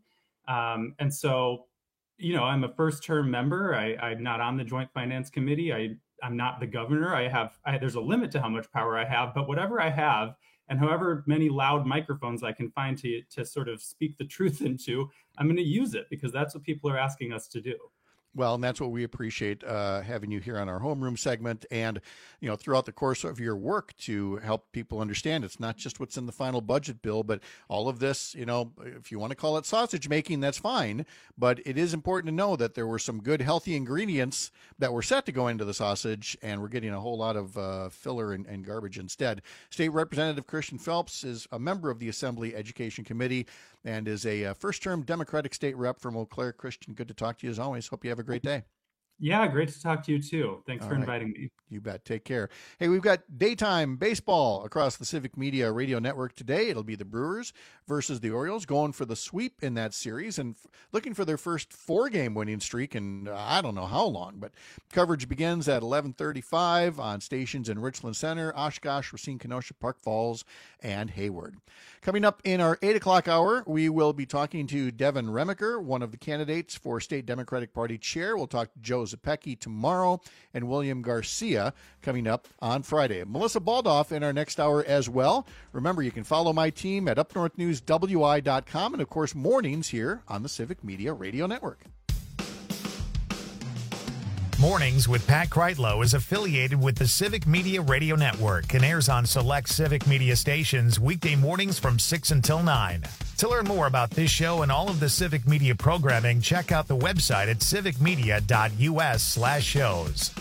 Speaker 9: And so, I'm a first-term member. I'm not on the Joint Finance Committee. I'm not the governor. There's a limit to how much power I have, but whatever I have, and however many loud microphones I can find to sort of speak the truth into, I'm going to use it, because that's what people are asking us to do.
Speaker 20: Well, and that's what we appreciate having you here on our homeroom segment, and throughout the course of your work to help people understand it's not just what's in the final budget bill, but all of this. If you want to call it sausage making, that's fine, but it is important to know that there were some good, healthy ingredients that were set to go into the sausage, and we're getting a whole lot of filler and garbage instead. State Representative Christian Phelps is a member of the Assembly Education Committee and is a first-term Democratic state rep from Eau Claire. Christian, good to talk to you as always. Hope you have a great day.
Speaker 9: Yeah, great to talk to you too. Thanks for inviting me.
Speaker 20: You bet. Take care. Hey, we've got daytime baseball across the Civic Media Radio Network today. It'll be the Brewers versus the Orioles, going for the sweep in that series and looking for their first 4-game winning streak in I don't know how long. But coverage begins at 11:35 on stations in Richland Center, Oshkosh, Racine, Kenosha, Park Falls, and Hayward. Coming up in our 8 o'clock hour, we will be talking to Devin Remaker, one of the candidates for State Democratic Party chair. We'll talk to Joe Zepecki tomorrow and William Garcia coming up on Friday. Melissa Baldoff in our next hour as well. Remember, you can follow my team at upnorthnewswi.com and, of course, mornings here on the Civic Media Radio Network.
Speaker 2: Mornings with Pat Kreitlow is affiliated with the Civic Media Radio Network and airs on select Civic Media stations weekday mornings from 6 until 9. To learn more about this show and all of the Civic Media programming, check out the website at civicmedia.us/shows.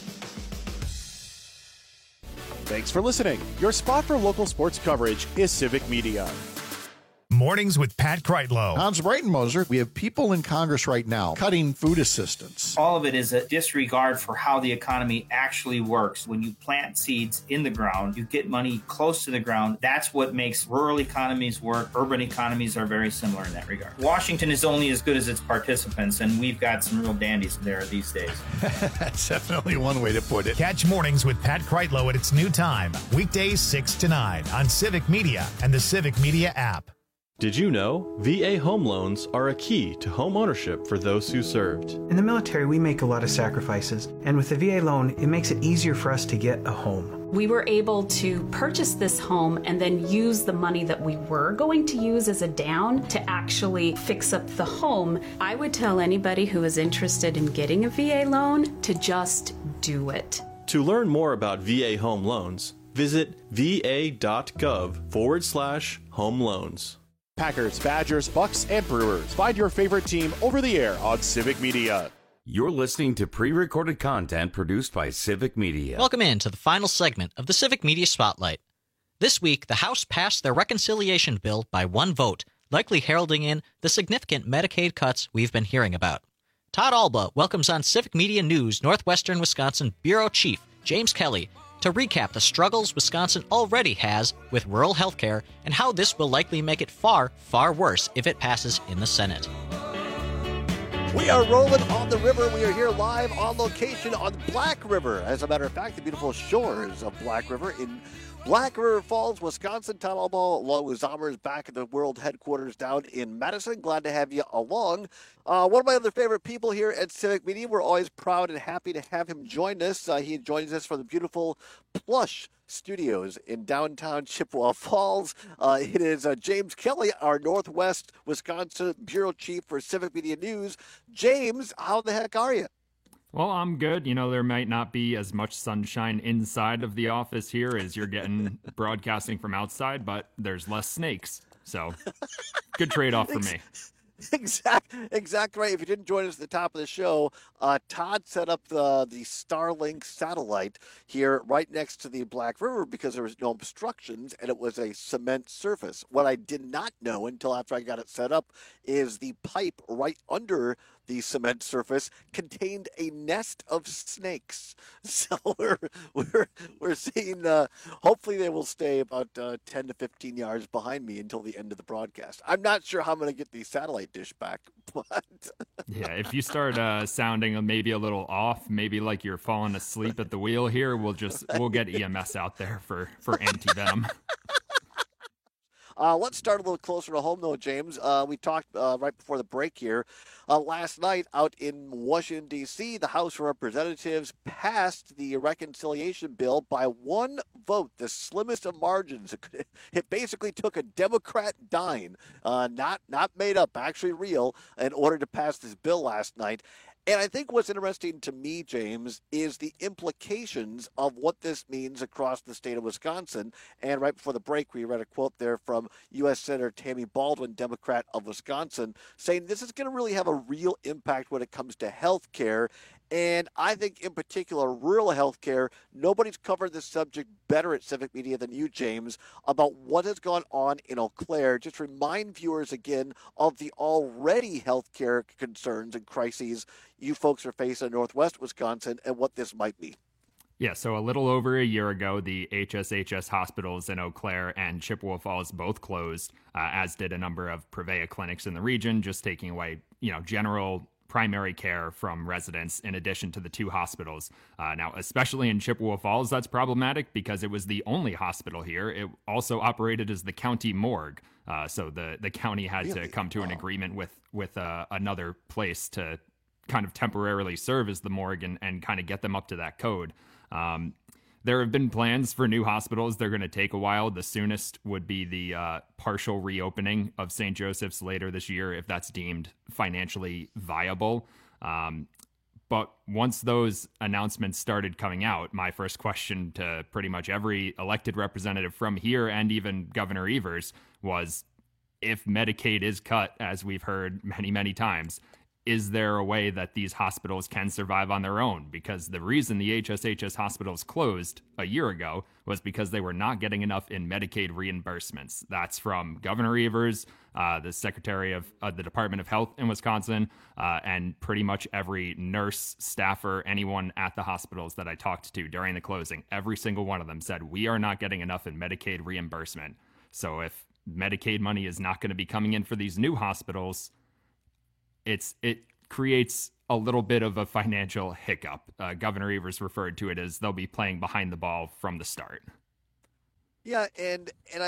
Speaker 1: Thanks for listening. Your spot for local sports coverage is Civic Media.
Speaker 2: Mornings with Pat Kreitlow.
Speaker 20: Hans Breitenmoser, we have people in Congress right now cutting food assistance.
Speaker 21: All of it is a disregard for how the economy actually works. When you plant seeds in the ground, you get money close to the ground. That's what makes rural economies work. Urban economies are very similar in that regard. Washington is only as good as its participants, and we've got some real dandies there these days.
Speaker 20: That's definitely one way to put it.
Speaker 2: Catch Mornings with Pat Kreitlow at its new time, weekdays 6 to 9 on Civic Media and the Civic Media app.
Speaker 10: Did you know VA home loans are a key to home ownership for those who served?
Speaker 11: In the military, we make a lot of sacrifices, and with the VA loan, it makes it easier for us to get a home.
Speaker 14: We were able to purchase this home and then use the money that we were going to use as a down to actually fix up the home. I would tell anybody who is interested in getting a VA loan to just do it.
Speaker 10: To learn more about VA home loans, visit va.gov/home loans.
Speaker 1: Packers, Badgers, Bucks, and Brewers. Find your favorite team over the air on Civic Media.
Speaker 12: You're listening to pre-recorded content produced by Civic Media.
Speaker 13: Welcome in to the final segment of the Civic Media Spotlight. This week, the House passed their reconciliation bill by one vote, likely heralding in the significant Medicaid cuts we've been hearing about. Todd Alba welcomes on Civic Media News Northwestern Wisconsin Bureau Chief James Kelly to recap the struggles Wisconsin already has with rural health care and how this will likely make it far, far worse if it passes in the Senate.
Speaker 15: We are rolling on the river. We are here live on location on Black River. As a matter of fact, the beautiful shores of Black River in Black River Falls, Wisconsin. Todd Alba, along with Zommers, back at the world headquarters down in Madison. Glad to have you along. One of my other favorite people here at Civic Media. We're always proud and happy to have him join us. He joins us from the beautiful plush studios in downtown Chippewa Falls. It is James Kelly, our Northwest Wisconsin Bureau Chief for Civic Media News. James, how the heck are you?
Speaker 16: Well, I'm good. You know, there might not be as much sunshine inside of the office here as you're getting broadcasting from outside, but there's less snakes. So, good trade-off for me.
Speaker 15: Exact right. If you didn't join us at the top of the show, Todd set up the Starlink satellite here right next to the Black River because there was no obstructions and it was a cement surface. What I did not know until after I got it set up is the pipe right under the cement surface contained a nest of snakes. So we're seeing, hopefully they will stay about 10 to 15 yards behind me until the end of the broadcast. I'm not sure how I'm going to get the satellite dish back, but
Speaker 16: yeah, if you start sounding maybe a little off, maybe like you're falling asleep at the wheel here, we'll get EMS out there for anti-venom.
Speaker 15: Let's start a little closer to home, though, James. We talked right before the break here. Last night out in Washington, D.C., the House of Representatives passed the reconciliation bill by one vote, the slimmest of margins. It basically took a Democrat dime, not made up, actually real, in order to pass this bill last night. And I think what's interesting to me, James, is the implications of what this means across the state of Wisconsin. And right before the break, we read a quote there from U.S. Senator Tammy Baldwin, Democrat of Wisconsin, saying this is going to really have a real impact when it comes to health care. And I think in particular, rural health care, nobody's covered this subject better at Civic Media than you, James, about what has gone on in Eau Claire. Just remind viewers again of the already health care concerns and crises you folks are facing in Northwest Wisconsin and what this might be.
Speaker 16: Yeah, so a little over a year ago, the HSHS hospitals in Eau Claire and Chippewa Falls both closed, as did a number of Prevea clinics in the region, just taking away, general primary care from residents in addition to the two hospitals. Now, especially in Chippewa Falls, that's problematic because it was the only hospital here. It also operated as the county morgue. So the county had to come to an agreement with another place to kind of temporarily serve as the morgue and kind of get them up to that code. There have been plans for new hospitals. They're going to take a while. The soonest would be the partial reopening of St. Joseph's later this year, if that's deemed financially viable. But But once those announcements started coming out, my first question to pretty much every elected representative from here and even Governor Evers was, if Medicaid is cut, as we've heard many, many times, is there a way that these hospitals can survive on their own? Because the reason the HSHS hospitals closed a year ago was because they were not getting enough in Medicaid reimbursements. That's from Governor Evers, the Secretary of the Department of Health in Wisconsin, and pretty much every nurse, staffer, anyone at the hospitals that I talked to during the closing. Every single one of them said, we are not getting enough in Medicaid reimbursement. So if Medicaid money is not going to be coming in for these new hospitals, it creates a little bit of a financial hiccup. Governor Evers referred to it as they'll be playing behind the ball from the start.
Speaker 15: Yeah, and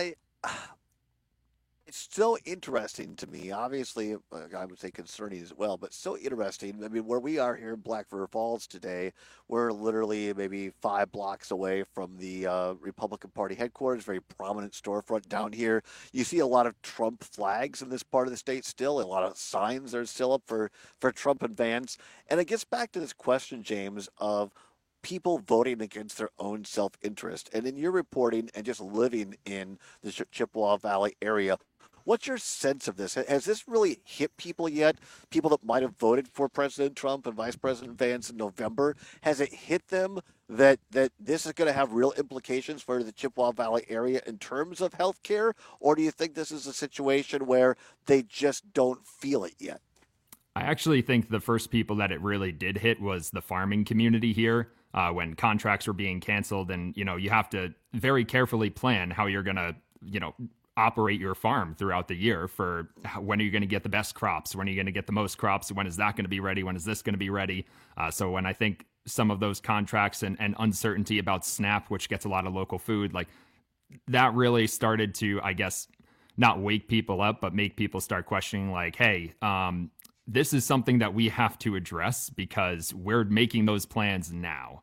Speaker 15: it's so interesting to me. Obviously, I would say concerning as well, but so interesting. I mean, where we are here in Black River Falls today, we're literally maybe 5 blocks away from the Republican Party headquarters, very prominent storefront down here. You see a lot of Trump flags in this part of the state still, a lot of signs are still up for Trump and Vance. And it gets back to this question, James, of people voting against their own self-interest. And in your reporting and just living in the Chippewa Valley area, what's your sense of this? Has this really hit people yet? People that might have voted for President Trump and Vice President Vance in November, has it hit them that this is going to have real implications for the Chippewa Valley area in terms of health care? Or do you think this is a situation where they just don't feel it yet?
Speaker 16: I actually think the first people that it really did hit was the farming community here. When contracts were being canceled, and you have to very carefully plan how you're going to operate your farm throughout the year for when are you going to get the best crops, when are you going to get the most crops, when is that going to be ready, when is this going to be ready. So when I think some of those contracts and uncertainty about SNAP, which gets a lot of local food, like that really started to, I guess, not wake people up, but make people start questioning like, hey, this is something that we have to address because we're making those plans now.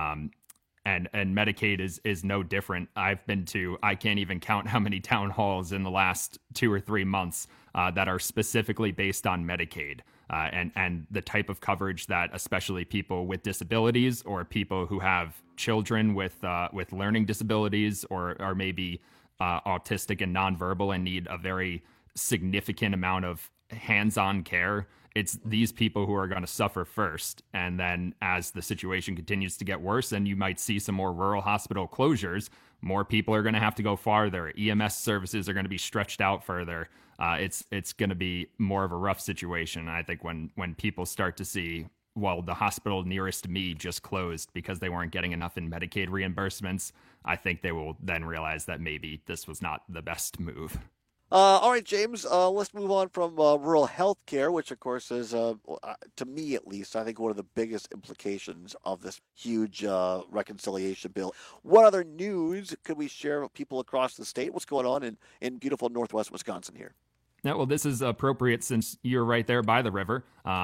Speaker 16: And Medicaid is no different. I've been to, I can't even count how many town halls in the last 2 or 3 months that are specifically based on Medicaid and the type of coverage that especially people with disabilities or people who have children with learning disabilities or maybe autistic and nonverbal and need a very significant amount of hands-on care. It's these people who are going to suffer first. And then as the situation continues to get worse and you might see some more rural hospital closures, more people are going to have to go farther. EMS services are going to be stretched out further. It's going to be more of a rough situation. I think when people start to see, well, the hospital nearest me just closed because they weren't getting enough in Medicaid reimbursements, I think they will then realize that maybe this was not the best move.
Speaker 15: All right, James, let's move on from rural health care, which, of course, is, to me at least, I think one of the biggest implications of this huge reconciliation bill. What other news could we share with people across the state? What's going on in beautiful northwest Wisconsin here?
Speaker 16: Yeah, well, this is appropriate since you're right there by the river.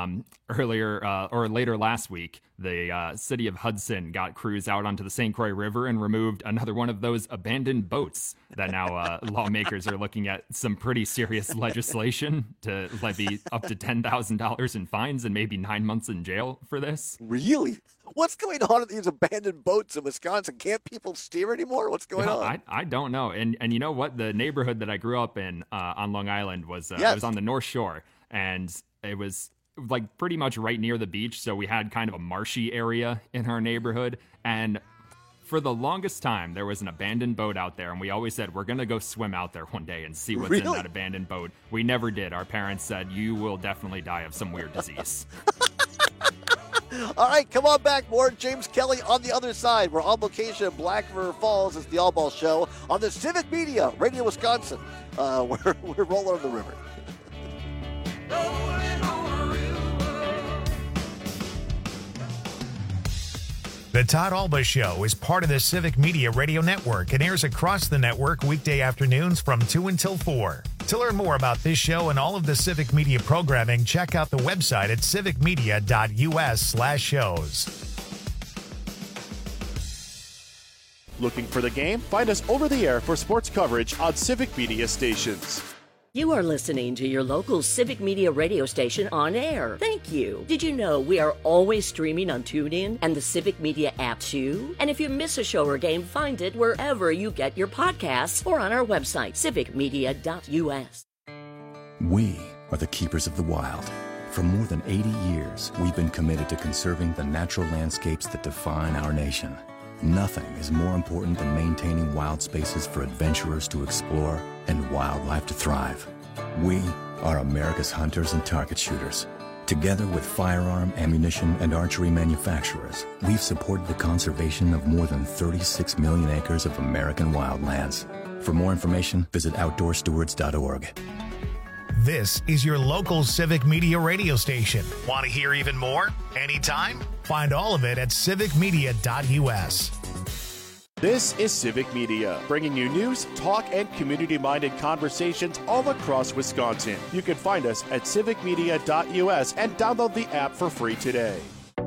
Speaker 16: Later last week, the city of Hudson got crews out onto the St. Croix River and removed another one of those abandoned boats that now lawmakers are looking at some pretty serious legislation to levy up to $10,000 in fines and maybe 9 months in jail for this.
Speaker 15: Really? What's going on with these abandoned boats in Wisconsin? Can't people steer anymore? What's going on?
Speaker 16: I don't know. And you know what? The neighborhood that I grew up in on Long Island was it was on the North Shore, and it was like pretty much right near the beach. So we had kind of a marshy area in our neighborhood. And for the longest time, there was an abandoned boat out there. And we always said, we're going to go swim out there one day and see what's in that abandoned boat. We never did. Our parents said, you will definitely die of some weird disease.
Speaker 15: All right, come on back. More James Kelly on the other side. We're on location in Black River Falls. It's the All Ball Show on the Civic Media, Radio Wisconsin. We're rolling on the river.
Speaker 2: The Todd Alba Show is part of the Civic Media Radio Network and airs across the network weekday afternoons from 2 until 4. To learn more about this show and all of the Civic Media programming, check out the website at civicmedia.us/shows.
Speaker 1: Looking for the game? Find us over the air for sports coverage on Civic Media stations.
Speaker 6: You are listening to your local Civic Media radio station on air. Thank you. Did you know we are always streaming on TuneIn and the Civic Media app too? And if you miss a show or game, find it wherever you get your podcasts or on our website, civicmedia.us.
Speaker 4: We are the keepers of the wild. For more than 80 years, we've been committed to conserving the natural landscapes that define our nation. Nothing is more important than maintaining wild spaces for adventurers to explore and wildlife to thrive. We are America's hunters and target shooters. Together with firearm, ammunition, and archery manufacturers, we've supported the conservation of more than 36 million acres of American wildlands. For more information, visit OutdoorStewards.org.
Speaker 2: This is your local Civic Media radio station. Want to hear even more? Anytime? Find all of it at civicmedia.us.
Speaker 1: This is Civic Media, bringing you news, talk, and community-minded conversations all across Wisconsin. You can find us at civicmedia.us and download the app for free today.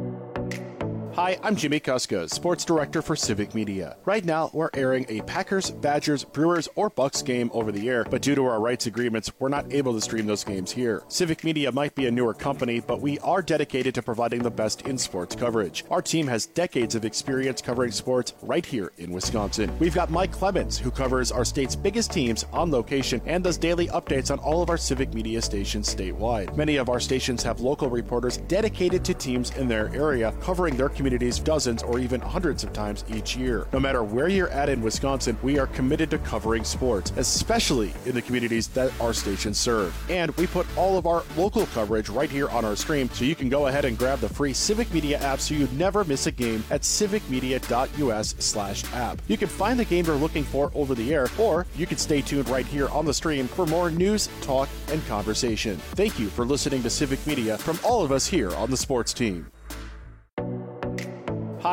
Speaker 1: Hi, I'm Jimmy Kuska, Sports Director for Civic Media. Right now, we're airing a Packers, Badgers, Brewers, or Bucks game over the air, but due to our rights agreements, we're not able to stream those games here. Civic Media might be a newer company, but we are dedicated to providing the best in sports coverage. Our team has decades of experience covering sports right here in Wisconsin. We've got Mike Clemens, who covers our state's biggest teams on location and does daily updates on all of our Civic Media stations statewide. Many of our stations have local reporters dedicated to teams in their area, covering their communities dozens or even hundreds of times each year. No matter where you're at in Wisconsin, we are committed to covering sports, especially in the communities that our stations serve. And we put all of our local coverage right here on our stream, so you can go ahead and grab the free Civic Media app so you never miss a game at civicmedia.us/app. You can find the game you're looking for over the air, or you can stay tuned right here on the stream for more news, talk, and conversation. Thank you for listening to Civic Media from all of us here on the sports team.